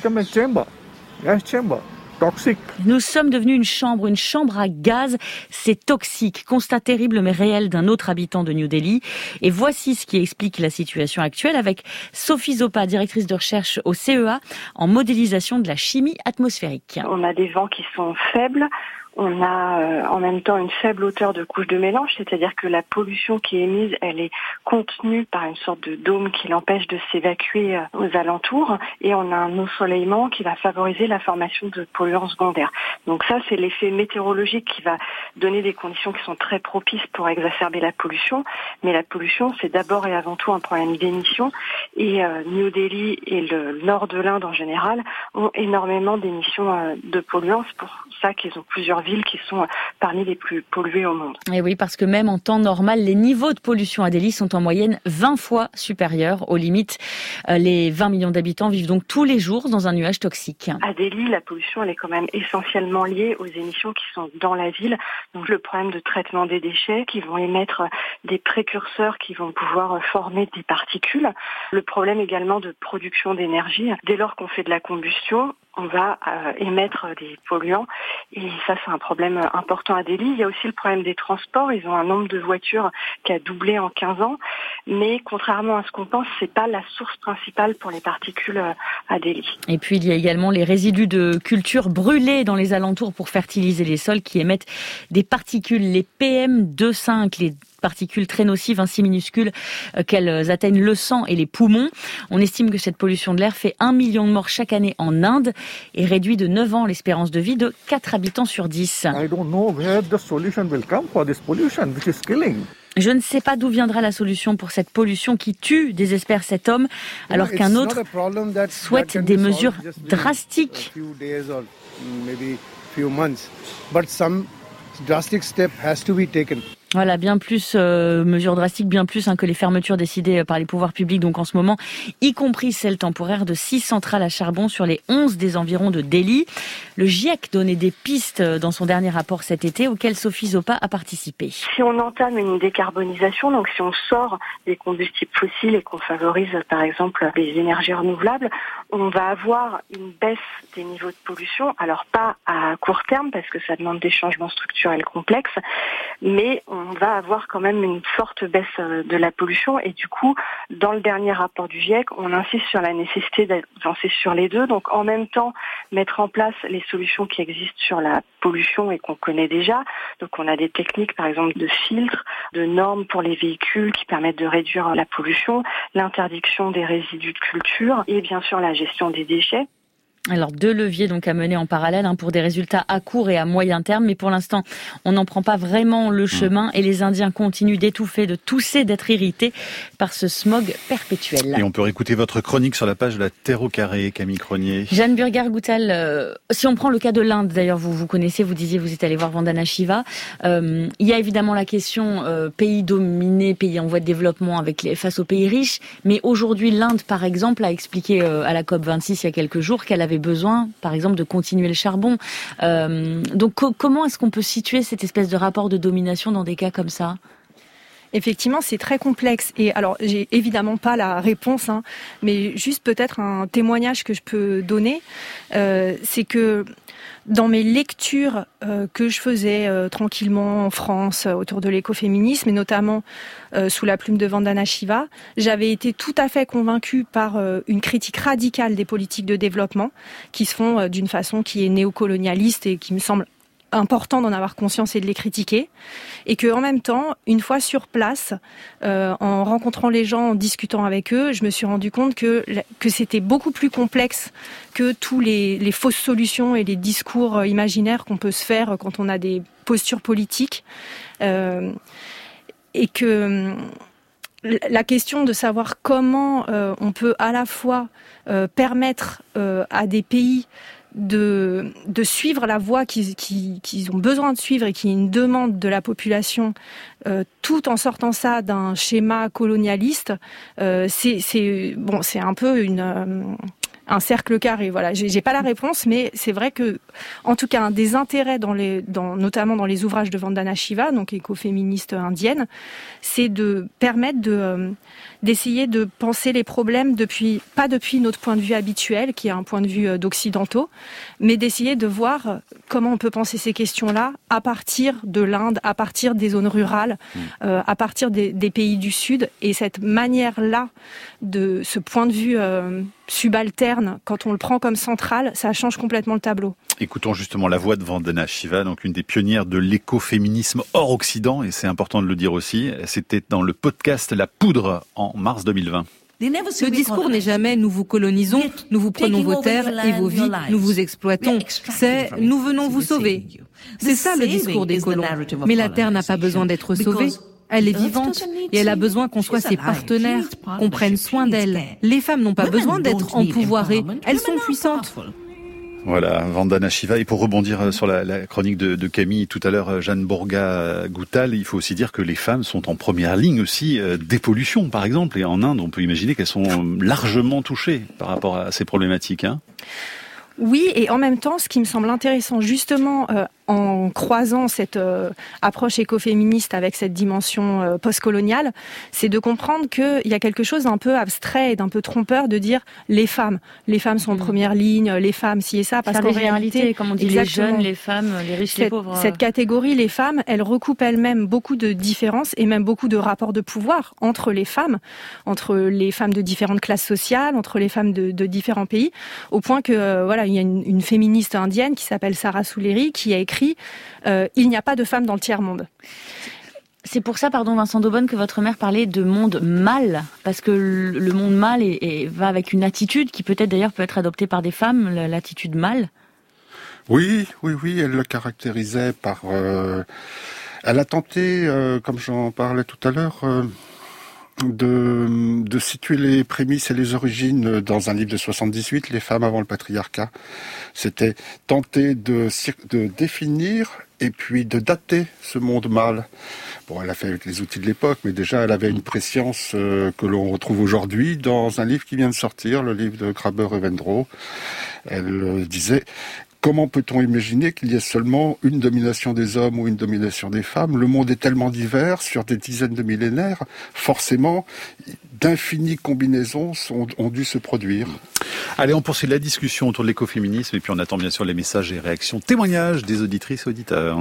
Speaker 2: Toxique.
Speaker 8: Nous sommes devenus une chambre, une chambre à gaz. C'est toxique. Constat terrible mais réel d'un autre habitant de New Delhi. Et voici ce qui explique la situation actuelle avec Sophie Zopa, directrice de recherche au C E A en modélisation de la chimie atmosphérique.
Speaker 15: On a des vents qui sont faibles. On a euh, en même temps une faible hauteur de couche de mélange, c'est-à-dire que la pollution qui est émise, elle est contenue par une sorte de dôme qui l'empêche de s'évacuer euh, aux alentours, et on a un ensoleillement qui va favoriser la formation de polluants secondaires. Donc ça, c'est l'effet météorologique qui va donner des conditions qui sont très propices pour exacerber la pollution, mais la pollution, c'est d'abord et avant tout un problème d'émissions, et euh, New Delhi et le nord de l'Inde en général ont énormément d'émissions euh, de polluants. C'est pour ça qu'ils ont plusieurs villes qui sont parmi les plus polluées au monde.
Speaker 8: Et oui, parce que même en temps normal, les niveaux de pollution à Delhi sont en moyenne vingt fois supérieurs aux limites. Les vingt millions d'habitants vivent donc tous les jours dans un nuage toxique.
Speaker 15: À Delhi, la pollution, elle est quand même essentiellement liée aux émissions qui sont dans la ville. Donc le problème de traitement des déchets qui vont émettre des précurseurs qui vont pouvoir former des particules. Le problème également de production d'énergie. Dès lors qu'on fait de la combustion, on va euh, émettre des polluants. Et ça, c'est un problème important à Delhi. Il y a aussi le problème des transports. Ils ont un nombre de voitures qui a doublé en quinze ans. Mais contrairement à ce qu'on pense, c'est pas la source principale pour les particules euh, à Delhi.
Speaker 8: Et puis, il y a également les résidus de culture brûlés dans les alentours pour fertiliser les sols qui émettent des particules, les P M deux virgule cinq, les particules très nocives, ainsi minuscules euh, qu'elles atteignent le sang et les poumons. On estime que cette pollution de l'air fait un million de morts chaque année en Inde et réduit de neuf ans l'espérance de vie de quatre habitants sur dix.
Speaker 16: I don't know where the solution will come for this pollution which is killing.
Speaker 8: Je ne sais pas d'où viendra la solution pour cette pollution qui tue, désespère cet homme, alors qu'un autre souhaite des mesures drastiques. Voilà, bien plus euh, mesures drastiques, bien plus hein, que les fermetures décidées par les pouvoirs publics, donc en ce moment, y compris celle temporaire de six centrales à charbon sur les onze des environs de Delhi. Le GIEC donnait des pistes dans son dernier rapport cet été, auquel Sophie Zopa a participé.
Speaker 15: Si on entame une décarbonisation, donc si on sort des combustibles fossiles et qu'on favorise par exemple les énergies renouvelables, on va avoir une baisse des niveaux de pollution. Alors pas à court terme parce que ça demande des changements structurels complexes, mais on on va avoir quand même une forte baisse de la pollution et du coup, dans le dernier rapport du GIEC, on insiste sur la nécessité d'avancer sur les deux. Donc en même temps, mettre en place les solutions qui existent sur la pollution et qu'on connaît déjà. Donc on a des techniques par exemple de filtres, de normes pour les véhicules qui permettent de réduire la pollution, l'interdiction des résidus de culture et bien sûr la gestion des déchets.
Speaker 8: Alors deux leviers donc à mener en parallèle hein, pour des résultats à court et à moyen terme, mais pour l'instant on n'en prend pas vraiment le chemin et les Indiens continuent d'étouffer, de tousser, d'être irrités par ce smog perpétuel.
Speaker 7: Et on peut réécouter votre chronique sur la page de la Terre au carré, Camille Cronier.
Speaker 8: Jeanne Burgard-Goutal, euh, si on prend le cas de l'Inde, d'ailleurs vous vous connaissez, vous disiez vous êtes allé voir Vandana Shiva, euh, il y a évidemment la question euh, pays dominé, pays en voie de développement avec les, face aux pays riches, mais aujourd'hui l'Inde par exemple a expliqué euh, à la COP vingt-six il y a quelques jours qu'elle avait besoin, par exemple, de continuer le charbon. Euh, donc, co- comment est-ce qu'on peut situer cette espèce de rapport de domination dans des cas comme ça ?
Speaker 11: Effectivement, c'est très complexe. Et alors, j'ai évidemment pas la réponse, hein, mais juste peut-être un témoignage que je peux donner, euh, c'est que dans mes lectures euh, que je faisais euh, tranquillement en France euh, autour de l'écoféminisme, et notamment euh, sous la plume de Vandana Shiva, j'avais été tout à fait convaincue par euh, une critique radicale des politiques de développement qui se font euh, d'une façon qui est néocolonialiste et qui me semble important d'en avoir conscience et de les critiquer, et que en même temps, une fois sur place, euh, en rencontrant les gens, en discutant avec eux, je me suis rendu compte que que c'était beaucoup plus complexe que tous les, les fausses solutions et les discours imaginaires qu'on peut se faire quand on a des postures politiques, euh, et que la question de savoir comment euh, on peut à la fois euh, permettre euh, à des pays de, de suivre la voie qu'ils, qu'ils, qu'ils ont besoin de suivre et qui est une demande de la population, euh, tout en sortant ça d'un schéma colonialiste, euh, c'est, c'est, bon, c'est un peu une... Euh, un cercle carré, voilà. J'ai, j'ai pas la réponse, mais c'est vrai que, en tout cas, un des intérêts dans les, dans, notamment dans les ouvrages de Vandana Shiva, donc écoféministe indienne, c'est de permettre de, euh, d'essayer de penser les problèmes depuis, pas depuis notre point de vue habituel, qui est un point de vue d'occidentaux, mais d'essayer de voir comment on peut penser ces questions-là à partir de l'Inde, à partir des zones rurales, euh, à partir des, des pays du Sud, et cette manière-là de ce point de vue euh, subalterne, quand on le prend comme central, ça change complètement le tableau.
Speaker 7: Écoutons justement la voix de Vandana Shiva, donc une des pionnières de l'écoféminisme hors Occident, et c'est important de le dire aussi. C'était dans le podcast La Poudre en mars deux mille vingt.
Speaker 17: Le discours n'est jamais « nous vous colonisons, nous vous prenons vos terres et vos vies, nous vous exploitons ». C'est « nous venons vous sauver ». C'est ça le discours des colons. Mais la terre n'a pas besoin d'être sauvée. Elle est vivante et elle a besoin qu'on soit ses partenaires, qu'on prenne soin d'elle. Les femmes n'ont pas besoin d'être empouvoirées, elles sont puissantes.
Speaker 7: Voilà, Vandana Shiva. Et pour rebondir sur la, la chronique de, de Camille tout à l'heure, Jeanne Burgard-Goutal, il faut aussi dire que les femmes sont en première ligne aussi euh, des pollutions, par exemple. Et en Inde, on peut imaginer qu'elles sont largement touchées par rapport à ces problématiques. Hein.
Speaker 11: Oui, et en même temps, ce qui me semble intéressant justement euh, en croisant cette euh, approche écoféministe avec cette dimension euh, postcoloniale, c'est de comprendre qu'il y a quelque chose d'un peu abstrait et d'un peu trompeur de dire les femmes. Les femmes sont en première ligne, les femmes, ci et ça, parce qu'en réalité,
Speaker 8: comme on dit, les jeunes, les femmes, les riches,
Speaker 11: cette,
Speaker 8: les pauvres.
Speaker 11: Cette catégorie, les femmes, elle recoupe elle-même beaucoup de différences et même beaucoup de rapports de pouvoir entre les femmes, entre les femmes de différentes classes sociales, entre les femmes de, de différents pays, au point que euh, voilà, il y a une, une féministe indienne qui s'appelle Sarah Souleri qui a écrit euh, « Il n'y a pas de femmes dans le tiers-monde ».
Speaker 8: C'est pour ça, pardon Vincent Daubonne, que votre mère parlait de monde mâle, parce que le monde mâle est, est, va avec une attitude qui peut-être d'ailleurs peut être adoptée par des femmes, l'attitude mâle.
Speaker 10: Oui, oui, oui, elle le caractérisait par... Euh, elle a tenté, euh, comme j'en parlais tout à l'heure, euh, de, de situer les prémices et les origines dans un livre de soixante-dix-huit, Les femmes avant le patriarcat. C'était tenter de, de définir et puis de dater ce monde mâle. Bon, elle a fait avec les outils de l'époque, mais déjà elle avait une prescience euh, que l'on retrouve aujourd'hui dans un livre qui vient de sortir, le livre de Graeber et Vendrow. Elle euh, disait... Comment peut-on imaginer qu'il y ait seulement une domination des hommes ou une domination des femmes ? Le monde est tellement divers sur des dizaines de millénaires, forcément, d'infinies combinaisons sont, ont dû se produire.
Speaker 7: Allez, on poursuit la discussion autour de l'écoféminisme et puis on attend bien sûr les messages et réactions, témoignages des auditrices et auditeurs.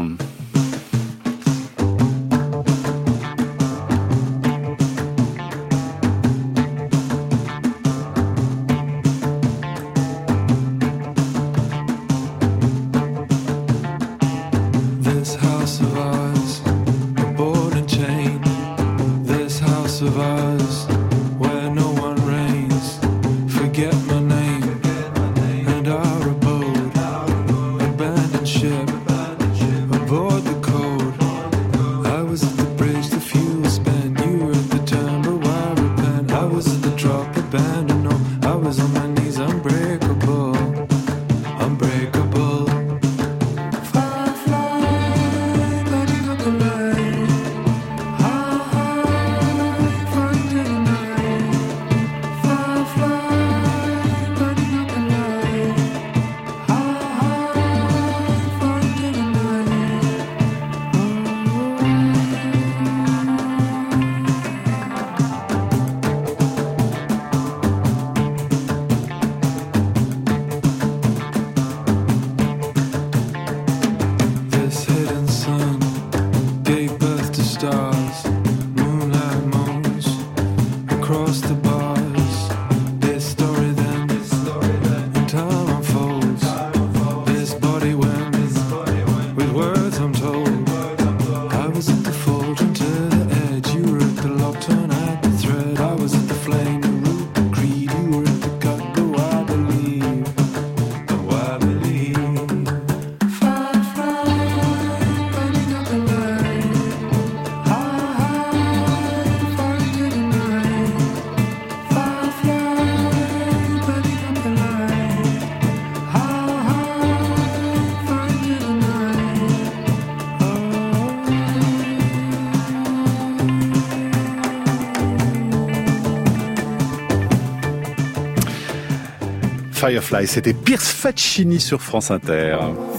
Speaker 7: Firefly, c'était Pierce Faccini sur France Inter.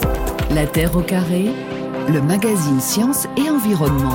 Speaker 6: La Terre au carré, le magazine Science et Environnement.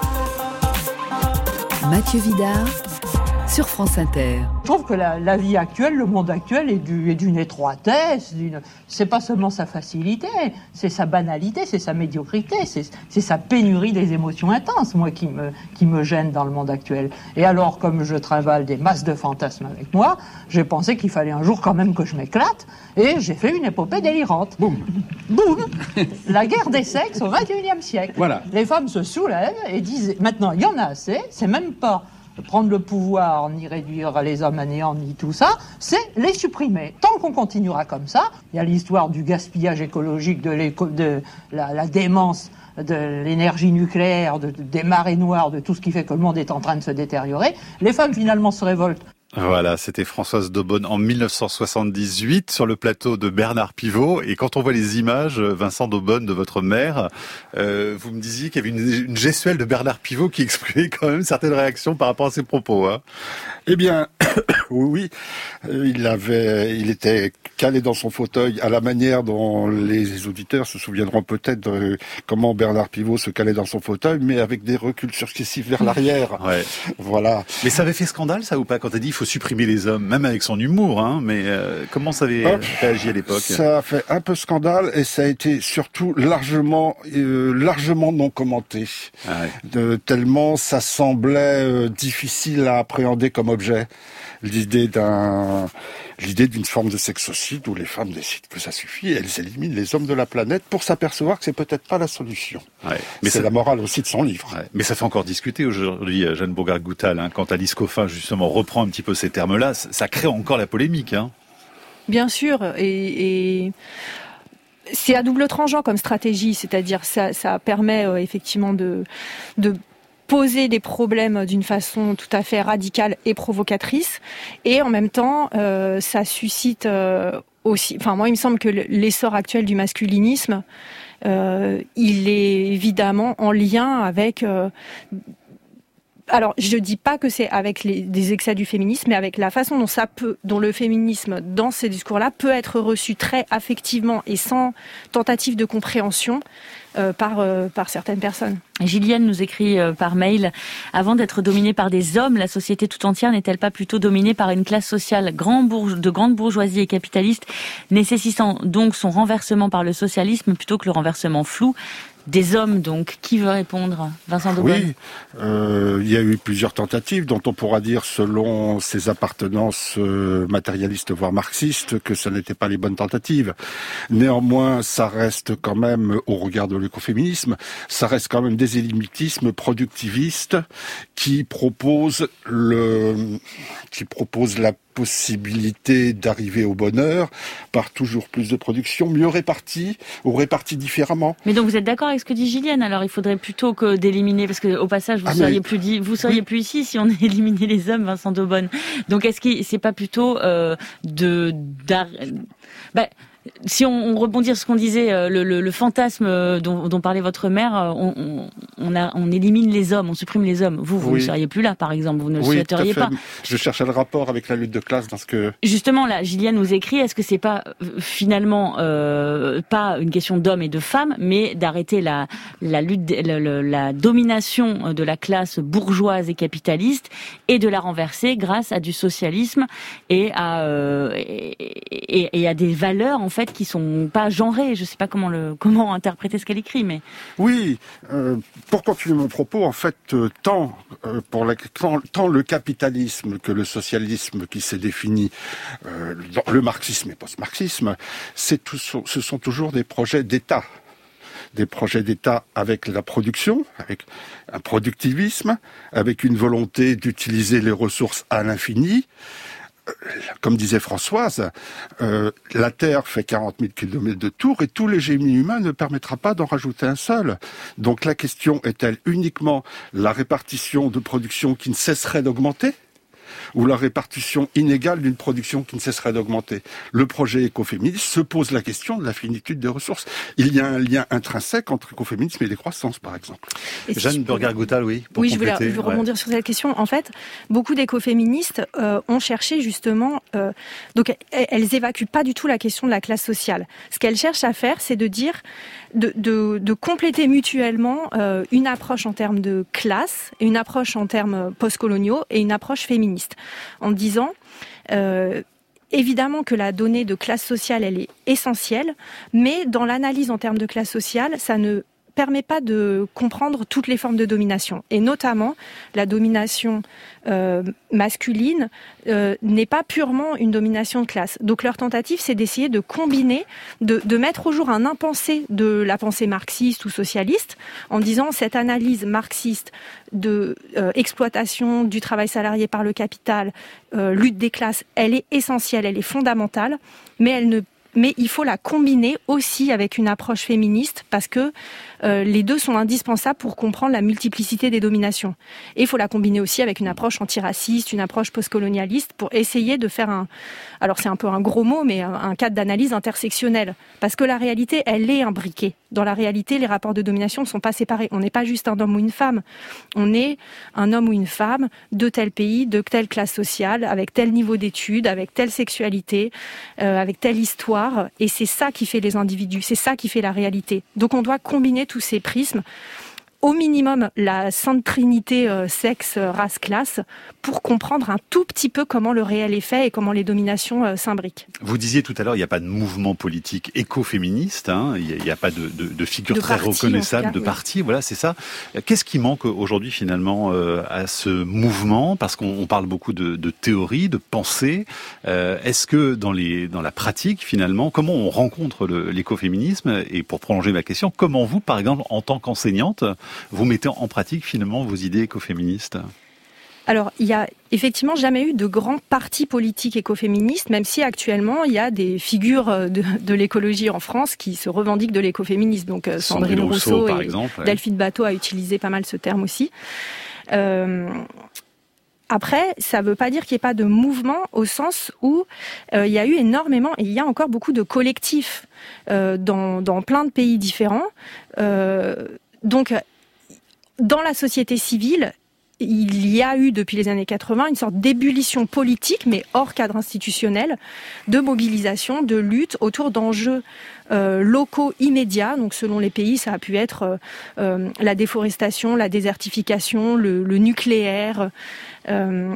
Speaker 6: Mathieu Vidard sur France Inter.
Speaker 13: Je trouve que la, la vie actuelle, le monde actuel est, du, est d'une étroitesse, d'une, c'est pas seulement sa facilité, c'est sa banalité, c'est sa médiocrité, c'est, c'est sa pénurie des émotions intenses, moi, qui me, qui me gêne dans le monde actuel. Et alors, comme je travaille des masses de fantasmes avec moi, j'ai pensé qu'il fallait un jour quand même que je m'éclate, et j'ai fait une épopée délirante.
Speaker 18: Boum.
Speaker 13: Boum. La guerre des sexes au vingt et unième siècle.
Speaker 18: Voilà.
Speaker 13: Les femmes se soulèvent et disent, maintenant, il y en a assez, c'est même pas prendre le pouvoir, ni réduire les hommes à néant, ni tout ça, c'est les supprimer. Tant qu'on continuera comme ça, il y a l'histoire du gaspillage écologique, de, l'éco- de la, la démence de l'énergie nucléaire, de, de, des marées noires, de tout ce qui fait que le monde est en train de se détériorer. Les femmes, finalement, se révoltent.
Speaker 7: Voilà, c'était Françoise Daubonne en mille neuf cent soixante-dix-huit sur le plateau de Bernard Pivot. Et quand on voit les images, Vincent Daubonne, de votre mère, euh, vous me disiez qu'il y avait une, une gestuelle de Bernard Pivot qui exprimait quand même certaines réactions par rapport à ses propos. Hein.
Speaker 10: Eh bien, oui, oui. Il avait, il était calé dans son fauteuil à la manière dont les auditeurs se souviendront peut-être de comment Bernard Pivot se calait dans son fauteuil, mais avec des reculs successifs vers l'arrière.
Speaker 7: Ouais.
Speaker 10: Voilà.
Speaker 7: Mais ça avait fait scandale, ça, ou pas, quand t'as dit il faut supprimer les hommes, même avec son humour, hein, mais euh, comment ça avait Hop, réagi à l'époque?
Speaker 10: Ça a fait un peu scandale et ça a été surtout largement, euh, largement non commenté. Ah ouais. De, tellement ça semblait euh, difficile à appréhender comme objet. L'idée d'un, l'idée d'une forme de sexocide où les femmes décident que ça suffit et elles éliminent les hommes de la planète pour s'apercevoir que c'est peut-être pas la solution. Ouais. Mais c'est ça... la morale aussi de son livre.
Speaker 7: Ouais. Mais ça fait encore discuter aujourd'hui, Jeanne Bourgard-Goutal, hein, quand Alice Coffin justement reprend un petit peu ces termes-là, ça crée encore la polémique, hein.
Speaker 11: Bien sûr, et, et c'est à double tranchant comme stratégie, c'est-à-dire ça, ça permet euh, effectivement de, de poser des problèmes d'une façon tout à fait radicale et provocatrice, et en même temps, euh, ça suscite euh, aussi. Enfin, moi, il me semble que l'essor actuel du masculinisme, euh, il est évidemment en lien avec. Euh, Alors, je dis pas que c'est avec les, des excès du féminisme, mais avec la façon dont ça peut, dont le féminisme, dans ces discours-là, peut être reçu très affectivement et sans tentative de compréhension euh, par euh, par certaines personnes.
Speaker 8: Gilliane nous écrit euh, par mail: avant d'être dominée par des hommes, la société tout entière n'est-elle pas plutôt dominée par une classe sociale grand bourge, de grande bourgeoisie et capitaliste, nécessitant donc son renversement par le socialisme plutôt que le renversement flou des hommes? Donc, qui veut répondre? Vincent Daubonne.
Speaker 10: Oui, euh, il y a eu plusieurs tentatives dont on pourra dire, selon ses appartenances euh, matérialistes voire marxistes, que ce n'étaient pas les bonnes tentatives. Néanmoins, ça reste quand même, au regard de l'écoféminisme, ça reste quand même des élitismes productivistes qui proposent le, qui proposent la possibilité d'arriver au bonheur par toujours plus de production, mieux répartie ou répartie différemment.
Speaker 8: Mais donc vous êtes d'accord avec ce que dit Gilliane? Alors il faudrait plutôt que d'éliminer, parce que au passage vous ah seriez mais... plus dit, vous seriez oui. plus ici si on éliminait les hommes, Vincent Daubonne. Donc est-ce que c'est pas plutôt euh, de d'ar... ben, si on, on rebondit sur ce qu'on disait, le, le, le fantasme dont, dont parlait votre mère, on, on, a, on élimine les hommes, on supprime les hommes. Vous, vous oui. ne seriez plus là, par exemple, vous ne le
Speaker 10: oui,
Speaker 8: souhaiteriez pas.
Speaker 10: Je cherchais le rapport avec la lutte de classe dans ce que...
Speaker 8: Justement, là, Gilliane nous écrit, est-ce que c'est pas finalement euh, pas une question d'hommes et de femmes, mais d'arrêter la, la lutte, la, la, la domination de la classe bourgeoise et capitaliste et de la renverser grâce à du socialisme et à, euh, et, et, et à des valeurs, en fait, qui sont pas genrées. Je sais pas comment le comment interpréter ce qu'elle écrit, mais
Speaker 10: oui. Euh, pour continuer mon propos, en fait, euh, tant euh, pour la, tant, tant le capitalisme que le socialisme qui s'est défini, euh, dans le marxisme et post-marxisme, c'est tout, ce sont toujours des projets d'État. Des projets d'État avec la production, avec un productivisme, avec une volonté d'utiliser les ressources à l'infini. Comme disait Françoise, euh, la Terre fait quarante mille kilomètres de tour et tout le génie humain ne permettra pas d'en rajouter un seul. Donc la question est-elle uniquement la répartition de production qui ne cesserait d'augmenter ou la répartition inégale d'une production qui ne cesserait d'augmenter? Le projet écoféministe se pose la question de la finitude des ressources. Il y a un lien intrinsèque entre écoféminisme et décroissance, par exemple.
Speaker 7: Si Jeanne Bourgard-Goutal, oui. Pour
Speaker 11: oui,
Speaker 7: compléter.
Speaker 11: je veux, je veux rebondir ouais. sur cette question. En fait, beaucoup d'écoféministes euh, ont cherché justement... Euh, donc, elles évacuent pas du tout la question de la classe sociale. Ce qu'elles cherchent à faire, c'est de dire... De, de, de compléter mutuellement euh, une approche en termes de classe, et une approche en termes postcoloniaux et une approche féministe. En disant, euh, évidemment que la donnée de classe sociale, elle est essentielle, mais dans l'analyse en termes de classe sociale, ça ne permet pas de comprendre toutes les formes de domination. Et notamment, la domination euh, masculine euh, n'est pas purement une domination de classe. Donc leur tentative, c'est d'essayer de combiner, de, de mettre au jour un impensé de la pensée marxiste ou socialiste, en disant cette analyse marxiste de euh, exploitation du travail salarié par le capital, euh, lutte des classes, elle est essentielle, elle est fondamentale, mais elle ne mais il faut la combiner aussi avec une approche féministe parce que euh, les deux sont indispensables pour comprendre la multiplicité des dominations. Et il faut la combiner aussi avec une approche antiraciste, une approche postcolonialiste pour essayer de faire un, alors c'est un peu un gros mot, mais un, un cadre d'analyse intersectionnel. Parce que la réalité, elle est imbriquée. Dans la réalité, les rapports de domination ne sont pas séparés. On n'est pas juste un homme ou une femme. On est un homme ou une femme de tel pays, de telle classe sociale, avec tel niveau d'études, avec telle sexualité, euh, avec telle histoire. Et c'est ça qui fait les individus, c'est ça qui fait la réalité. Donc on doit combiner tous ces prismes, au minimum la sainte trinité euh, sexe, race, classe, pour comprendre un tout petit peu comment le réel est fait et comment les dominations euh, s'imbriquent.
Speaker 7: Vous disiez tout à l'heure, il n'y a pas de mouvement politique écoféministe, hein, il n'y a, a pas de, de, de figure
Speaker 11: de
Speaker 7: très
Speaker 11: parti,
Speaker 7: reconnaissable
Speaker 11: cas,
Speaker 7: de
Speaker 11: oui.
Speaker 7: parti, voilà, c'est ça. Qu'est-ce qui manque aujourd'hui finalement euh, à ce mouvement? Parce qu'on on parle beaucoup de, de théorie, de pensée. Euh, est-ce que dans, les, dans la pratique, finalement, comment on rencontre le, l'écoféminisme? Et pour prolonger ma question, comment vous, par exemple, en tant qu'enseignante, vous mettez en pratique finalement vos idées écoféministes?
Speaker 11: Alors, il y a effectivement jamais eu de grands partis politiques écoféministes, même si actuellement il y a des figures de, de l'écologie en France qui se revendiquent de l'écoféminisme. Donc Sandrine, Sandrine Rousseau, Rousseau par et exemple, ouais. Delphine Batho a utilisé pas mal ce terme aussi. Euh, Après, ça ne veut pas dire qu'il n'y ait pas de mouvement au sens où euh, il y a eu énormément, et il y a encore beaucoup de collectifs euh, dans, dans plein de pays différents. Euh, donc, dans la société civile, il y a eu depuis les années quatre-vingts une sorte d'ébullition politique, mais hors cadre institutionnel, de mobilisation, de lutte autour d'enjeux euh, locaux immédiats. Donc selon les pays, ça a pu être euh, euh, la déforestation, la désertification, le, le nucléaire, euh,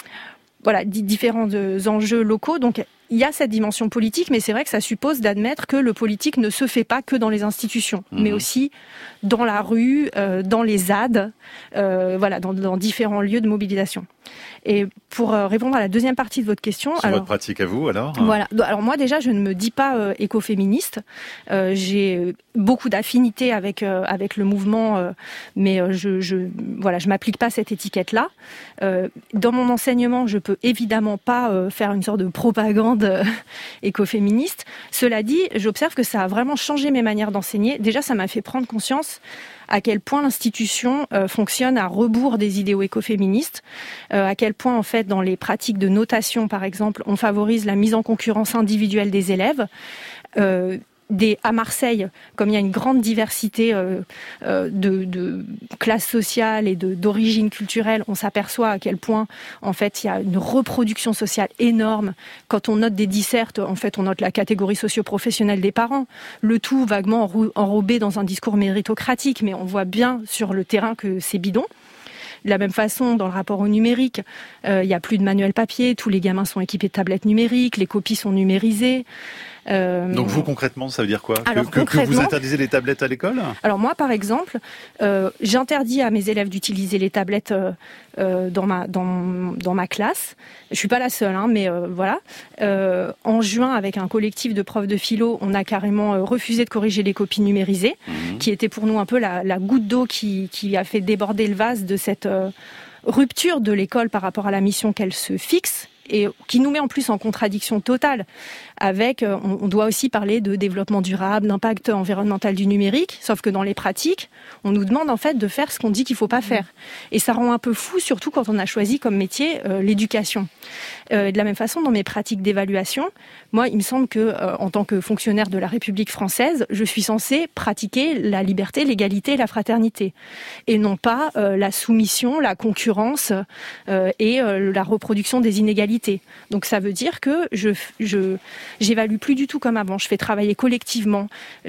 Speaker 11: voilà, différents enjeux locaux. Donc il y a cette dimension politique, mais c'est vrai que ça suppose d'admettre que le politique ne se fait pas que dans les institutions, mmh. mais aussi dans la rue, euh, dans les Z A D, euh, voilà, dans, dans différents lieux de mobilisation. Et pour euh, répondre à la deuxième partie de votre question,
Speaker 7: sur alors, votre pratique à vous, alors.
Speaker 11: Voilà. Alors moi déjà, je ne me dis pas euh, écoféministe. Euh, j'ai beaucoup d'affinités avec euh, avec le mouvement, euh, mais euh, je, je voilà, je m'applique pas cette étiquette-là. Euh, dans mon enseignement, je peux évidemment pas euh, faire une sorte de propagande euh, écoféministe. Cela dit, j'observe que ça a vraiment changé mes manières d'enseigner. Déjà, ça m'a fait prendre conscience à quel point l'institution euh, fonctionne à rebours des idéaux écoféministes, euh, à quel point en fait dans les pratiques de notation par exemple, on favorise la mise en concurrence individuelle des élèves. Euh, Des, à Marseille, comme il y a une grande diversité euh, euh, de, de classes sociales et de, d'origine culturelle, on s'aperçoit à quel point en fait il y a une reproduction sociale énorme. Quand on note des dissertes, en fait on note la catégorie socio-professionnelle des parents, le tout vaguement enrobé dans un discours méritocratique, mais on voit bien sur le terrain que c'est bidon. De la même façon, dans le rapport au numérique, euh, il n'y a plus de manuel papier, tous les gamins sont équipés de tablettes numériques, les copies sont numérisées.
Speaker 7: Euh... Donc vous, concrètement, ça veut dire quoi?
Speaker 11: Alors,
Speaker 7: que, que, que vous interdisez les tablettes à l'école?
Speaker 11: Alors moi, par exemple, euh, j'interdis à mes élèves d'utiliser les tablettes euh, euh, dans, ma, dans, dans ma classe. Je suis pas la seule, hein, mais euh, voilà. Euh, en juin, avec un collectif de profs de philo, on a carrément euh, refusé de corriger les copies numérisées, mmh. qui était pour nous un peu la, la goutte d'eau qui, qui a fait déborder le vase de cette euh, rupture de l'école par rapport à la mission qu'elle se fixe, et qui nous met en plus en contradiction totale avec, on doit aussi parler de développement durable, d'impact environnemental du numérique, sauf que dans les pratiques, on nous demande en fait de faire ce qu'on dit qu'il faut pas faire. Et ça rend un peu fou, surtout quand on a choisi comme métier euh, l'éducation. Euh, de la même façon, dans mes pratiques d'évaluation, moi, il me semble que euh, en tant que fonctionnaire de la République française, je suis censée pratiquer la liberté, l'égalité et la fraternité, et non pas euh, la soumission, la concurrence euh, et euh, la reproduction des inégalités. Donc ça veut dire que je, je j'évalue plus du tout comme avant. Je fais travailler collectivement.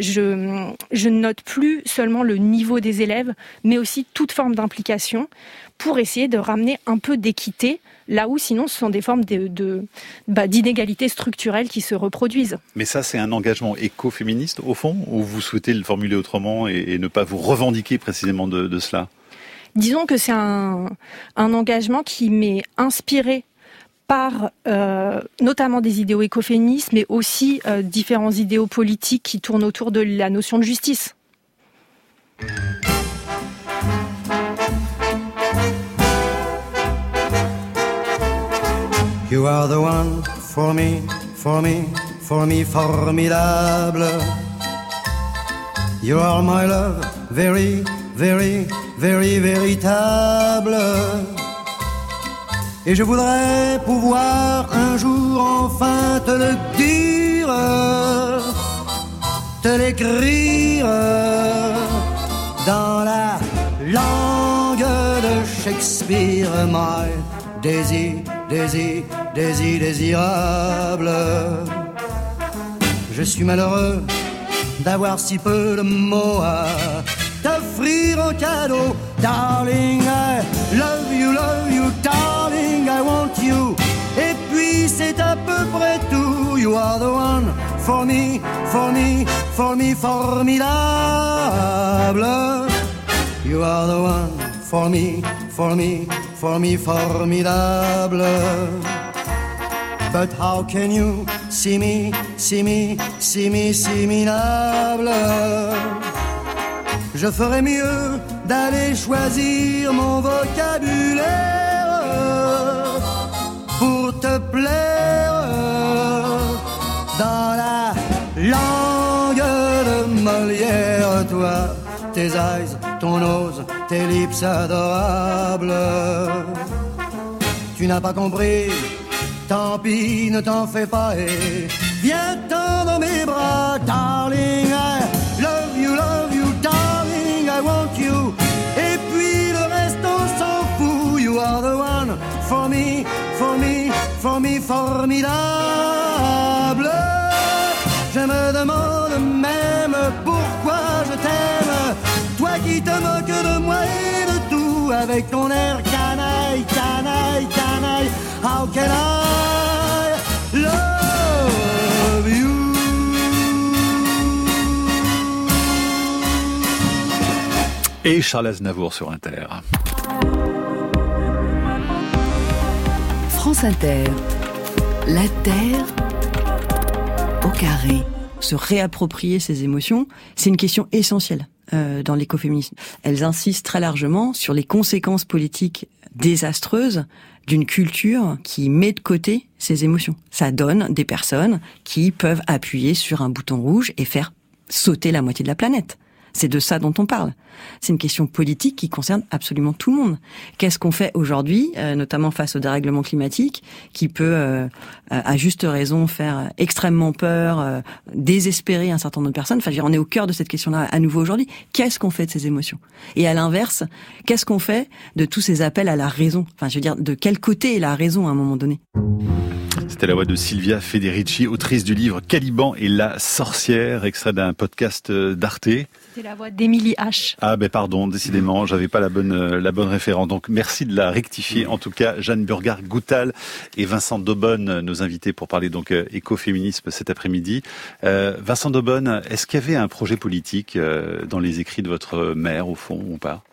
Speaker 11: Je, je note plus seulement le niveau des élèves, mais aussi toute forme d'implication pour essayer de ramener un peu d'équité là où sinon ce sont des formes de, de, bah, d'inégalités structurelles qui se reproduisent.
Speaker 7: Mais ça, c'est un engagement écoféministe au fond, ou vous souhaitez le formuler autrement et, et ne pas vous revendiquer précisément de, de cela?
Speaker 11: Disons que c'est un, un engagement qui m'est inspiré par euh, notamment des idéaux écoféministes, mais aussi euh, différents idéaux politiques qui tournent autour de la notion de justice.
Speaker 18: You are the one for me, for me, for me formidable. You are my love, very, very, very véritable. Et je voudrais pouvoir un jour enfin te le dire, te l'écrire dans la langue de Shakespeare. My Daisy, Daisy, Daisy désirable. Je suis malheureux d'avoir si peu de mots à t'offrir en cadeau. Darling, I love you, love you, darling, I want you. Et puis c'est à peu près tout. You are the one for me, for me, for me, formidable. You are the one for me, for me, for me, formidable. But how can you see me, see me, see me, see me minable? Je ferais mieux d'aller choisir mon vocabulaire pour te plaire dans la langue de Molière. Toi, tes eyes, ton nose, tes lips adorables. Tu n'as pas compris? Tant pis, ne t'en fais pas et viens-t'en dans mes bras. Darling, I love you, love you, darling, I want you. Et puis le reste on s'en fout. You are the one for me, for me, for me, formidable. Je me demande même pourquoi je t'aime. Toi qui te moques de moi et de tout, avec ton air canaille, canaille, canaille. How can I love you?
Speaker 7: Et Charles Aznavour sur Inter.
Speaker 6: France Inter. La Terre au carré.
Speaker 19: Se réapproprier ses émotions, c'est une question essentielle euh, dans l'écoféminisme. Elles insistent très largement sur les conséquences politiques désastreuses d'une culture qui met de côté ses émotions. Ça donne des personnes qui peuvent appuyer sur un bouton rouge et faire sauter la moitié de la planète. C'est de ça dont on parle. C'est une question politique qui concerne absolument tout le monde. Qu'est-ce qu'on fait aujourd'hui, euh, notamment face au dérèglement climatique, qui peut, euh, à juste raison, faire extrêmement peur, euh, désespérer un certain nombre de personnes. Enfin, je veux dire, on est au cœur de cette question-là à nouveau aujourd'hui. Qu'est-ce qu'on fait de ces émotions? Et à l'inverse, qu'est-ce qu'on fait de tous ces appels à la raison? Enfin, je veux dire, de quel côté est la raison à un moment donné?
Speaker 7: C'était la voix de Silvia Federici, autrice du livre Caliban et la sorcière, extrait d'un podcast d'Arte.
Speaker 11: C'est la voix d'Émilie H.
Speaker 7: Ah ben pardon, décidément, j'avais pas la bonne la bonne référence. Donc merci de la rectifier. En tout cas, Jeanne Burgard-Goutal et Vincent Daubonne, nos invités pour parler donc écoféminisme cet après-midi. Euh, Vincent Daubonne, est-ce qu'il y avait un projet politique euh, dans les écrits de votre mère au fond ou pas?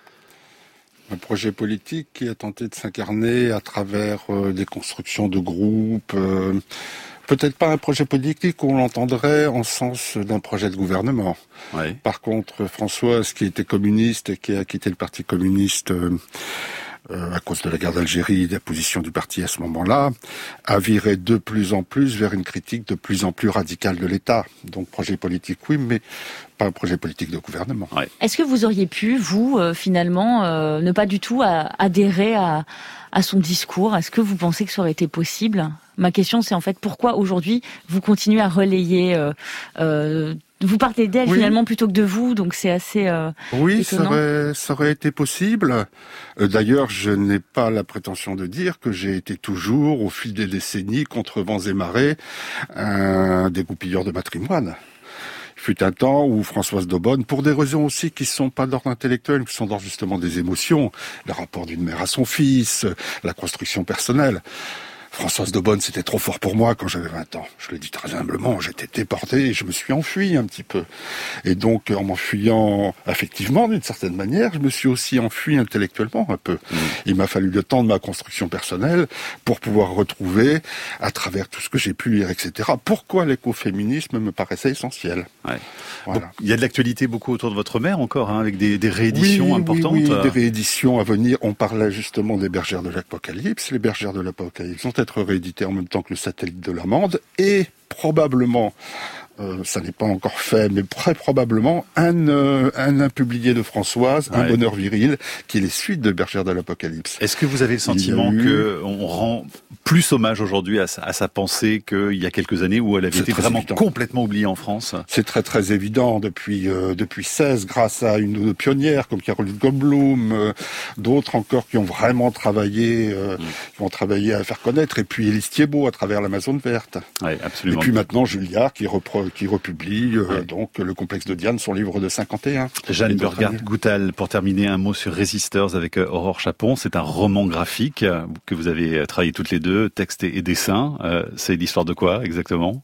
Speaker 10: Un projet politique qui a tenté de s'incarner à travers euh, des constructions de groupes. Euh, peut-être pas un projet politique où on l'entendrait en sens d'un projet de gouvernement.
Speaker 7: Oui.
Speaker 10: Par contre, Françoise, qui était communiste et qui a quitté le Parti communiste euh, euh, à cause de la guerre d'Algérie, de la position du parti à ce moment-là, a viré de plus en plus vers une critique de plus en plus radicale de l'État. Donc projet politique, oui, mais pas un projet politique de gouvernement.
Speaker 7: Ouais.
Speaker 8: Est-ce que vous auriez pu, vous, euh, finalement, euh, ne pas du tout à, adhérer à, à son discours? Est-ce que vous pensez que ça aurait été possible? Ma question, c'est en fait pourquoi aujourd'hui vous continuez à relayer euh, euh, vous parlez d'elle oui. finalement plutôt que de vous, donc c'est assez euh,
Speaker 10: oui,
Speaker 8: étonnant.
Speaker 10: ça aurait, ça aurait été possible. Euh, d'ailleurs, je n'ai pas la prétention de dire que j'ai été toujours, au fil des décennies, contre vents et marées, un dégoupilleur de matrimoine. Il fut un temps où Françoise Daubonne, pour des raisons aussi qui ne sont pas d'ordre intellectuel, qui sont d'ordre justement des émotions, le rapport d'une mère à son fils, la construction personnelle, Françoise Daubonne, c'était trop fort pour moi quand j'avais vingt ans. Je le dis très humblement, j'étais déporté et je me suis enfui un petit peu. Et donc, en m'enfuyant affectivement, d'une certaine manière, je me suis aussi enfui intellectuellement un peu. Mmh. Il m'a fallu le temps de ma construction personnelle pour pouvoir retrouver, à travers tout ce que j'ai pu lire, et cetera, pourquoi l'écoféminisme me paraissait essentiel.
Speaker 7: Ouais.
Speaker 10: Voilà.
Speaker 7: Bon, il y a de l'actualité beaucoup autour de votre mère encore, hein, avec des, des rééditions
Speaker 10: oui,
Speaker 7: importantes.
Speaker 10: Oui, oui, des rééditions à venir. On parlait justement des Bergères de l'Apocalypse. Les Bergères de l'Apocalypse vont être rééditées en même temps que le Satellite de l'Amande et probablement, Euh, ça n'est pas encore fait, mais très probablement un, euh, un, un publié de Françoise, ouais. Un bonheur viril, qui est les suites de Bergère de l'Apocalypse.
Speaker 7: Est-ce que vous avez le sentiment eu... que on rend plus hommage aujourd'hui à sa, à sa pensée qu'il y a quelques années où elle avait été vraiment évident. Complètement oubliée en France?
Speaker 10: C'est très très évident depuis euh, depuis seize, grâce à une pionnière comme Caroline Goldblum, euh, d'autres encore qui ont vraiment travaillé, euh, mmh. qui ont travaillé à faire connaître, et puis Élise Thiebaud à travers l'Amazone verte.
Speaker 7: Ouais, absolument.
Speaker 10: Et puis maintenant Julliard qui reprend qui republie euh, ouais. donc le complexe de Diane, son livre de cinquante et un.
Speaker 7: Jeanne Burgard-Goutal, pour terminer, un mot sur Résisters avec euh, Aurore Chapon. C'est un roman graphique euh, que vous avez euh, travaillé toutes les deux, texte et, et dessin. Euh, c'est l'histoire de quoi exactement?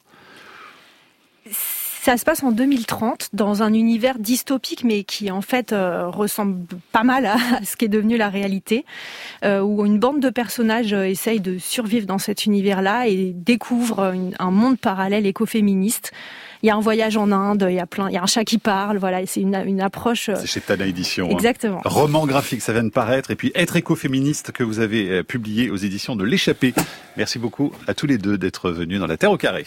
Speaker 11: Ça se passe en deux mille trente dans un univers dystopique, mais qui en fait euh, ressemble pas mal à, à ce qui est devenu la réalité, euh, où une bande de personnages euh, essaye de survivre dans cet univers-là et découvre une, un monde parallèle écoféministe. Il y a un voyage en Inde, il y a plein, il y a un chat qui parle, voilà, c'est une, une approche. Euh...
Speaker 7: C'est chez Tana Édition.
Speaker 11: Exactement.
Speaker 7: Hein. Roman graphique, ça vient de paraître, et puis Être écoféministe que vous avez euh, publié aux éditions de l'Échappée. Merci beaucoup à tous les deux d'être venus dans La Terre au Carré.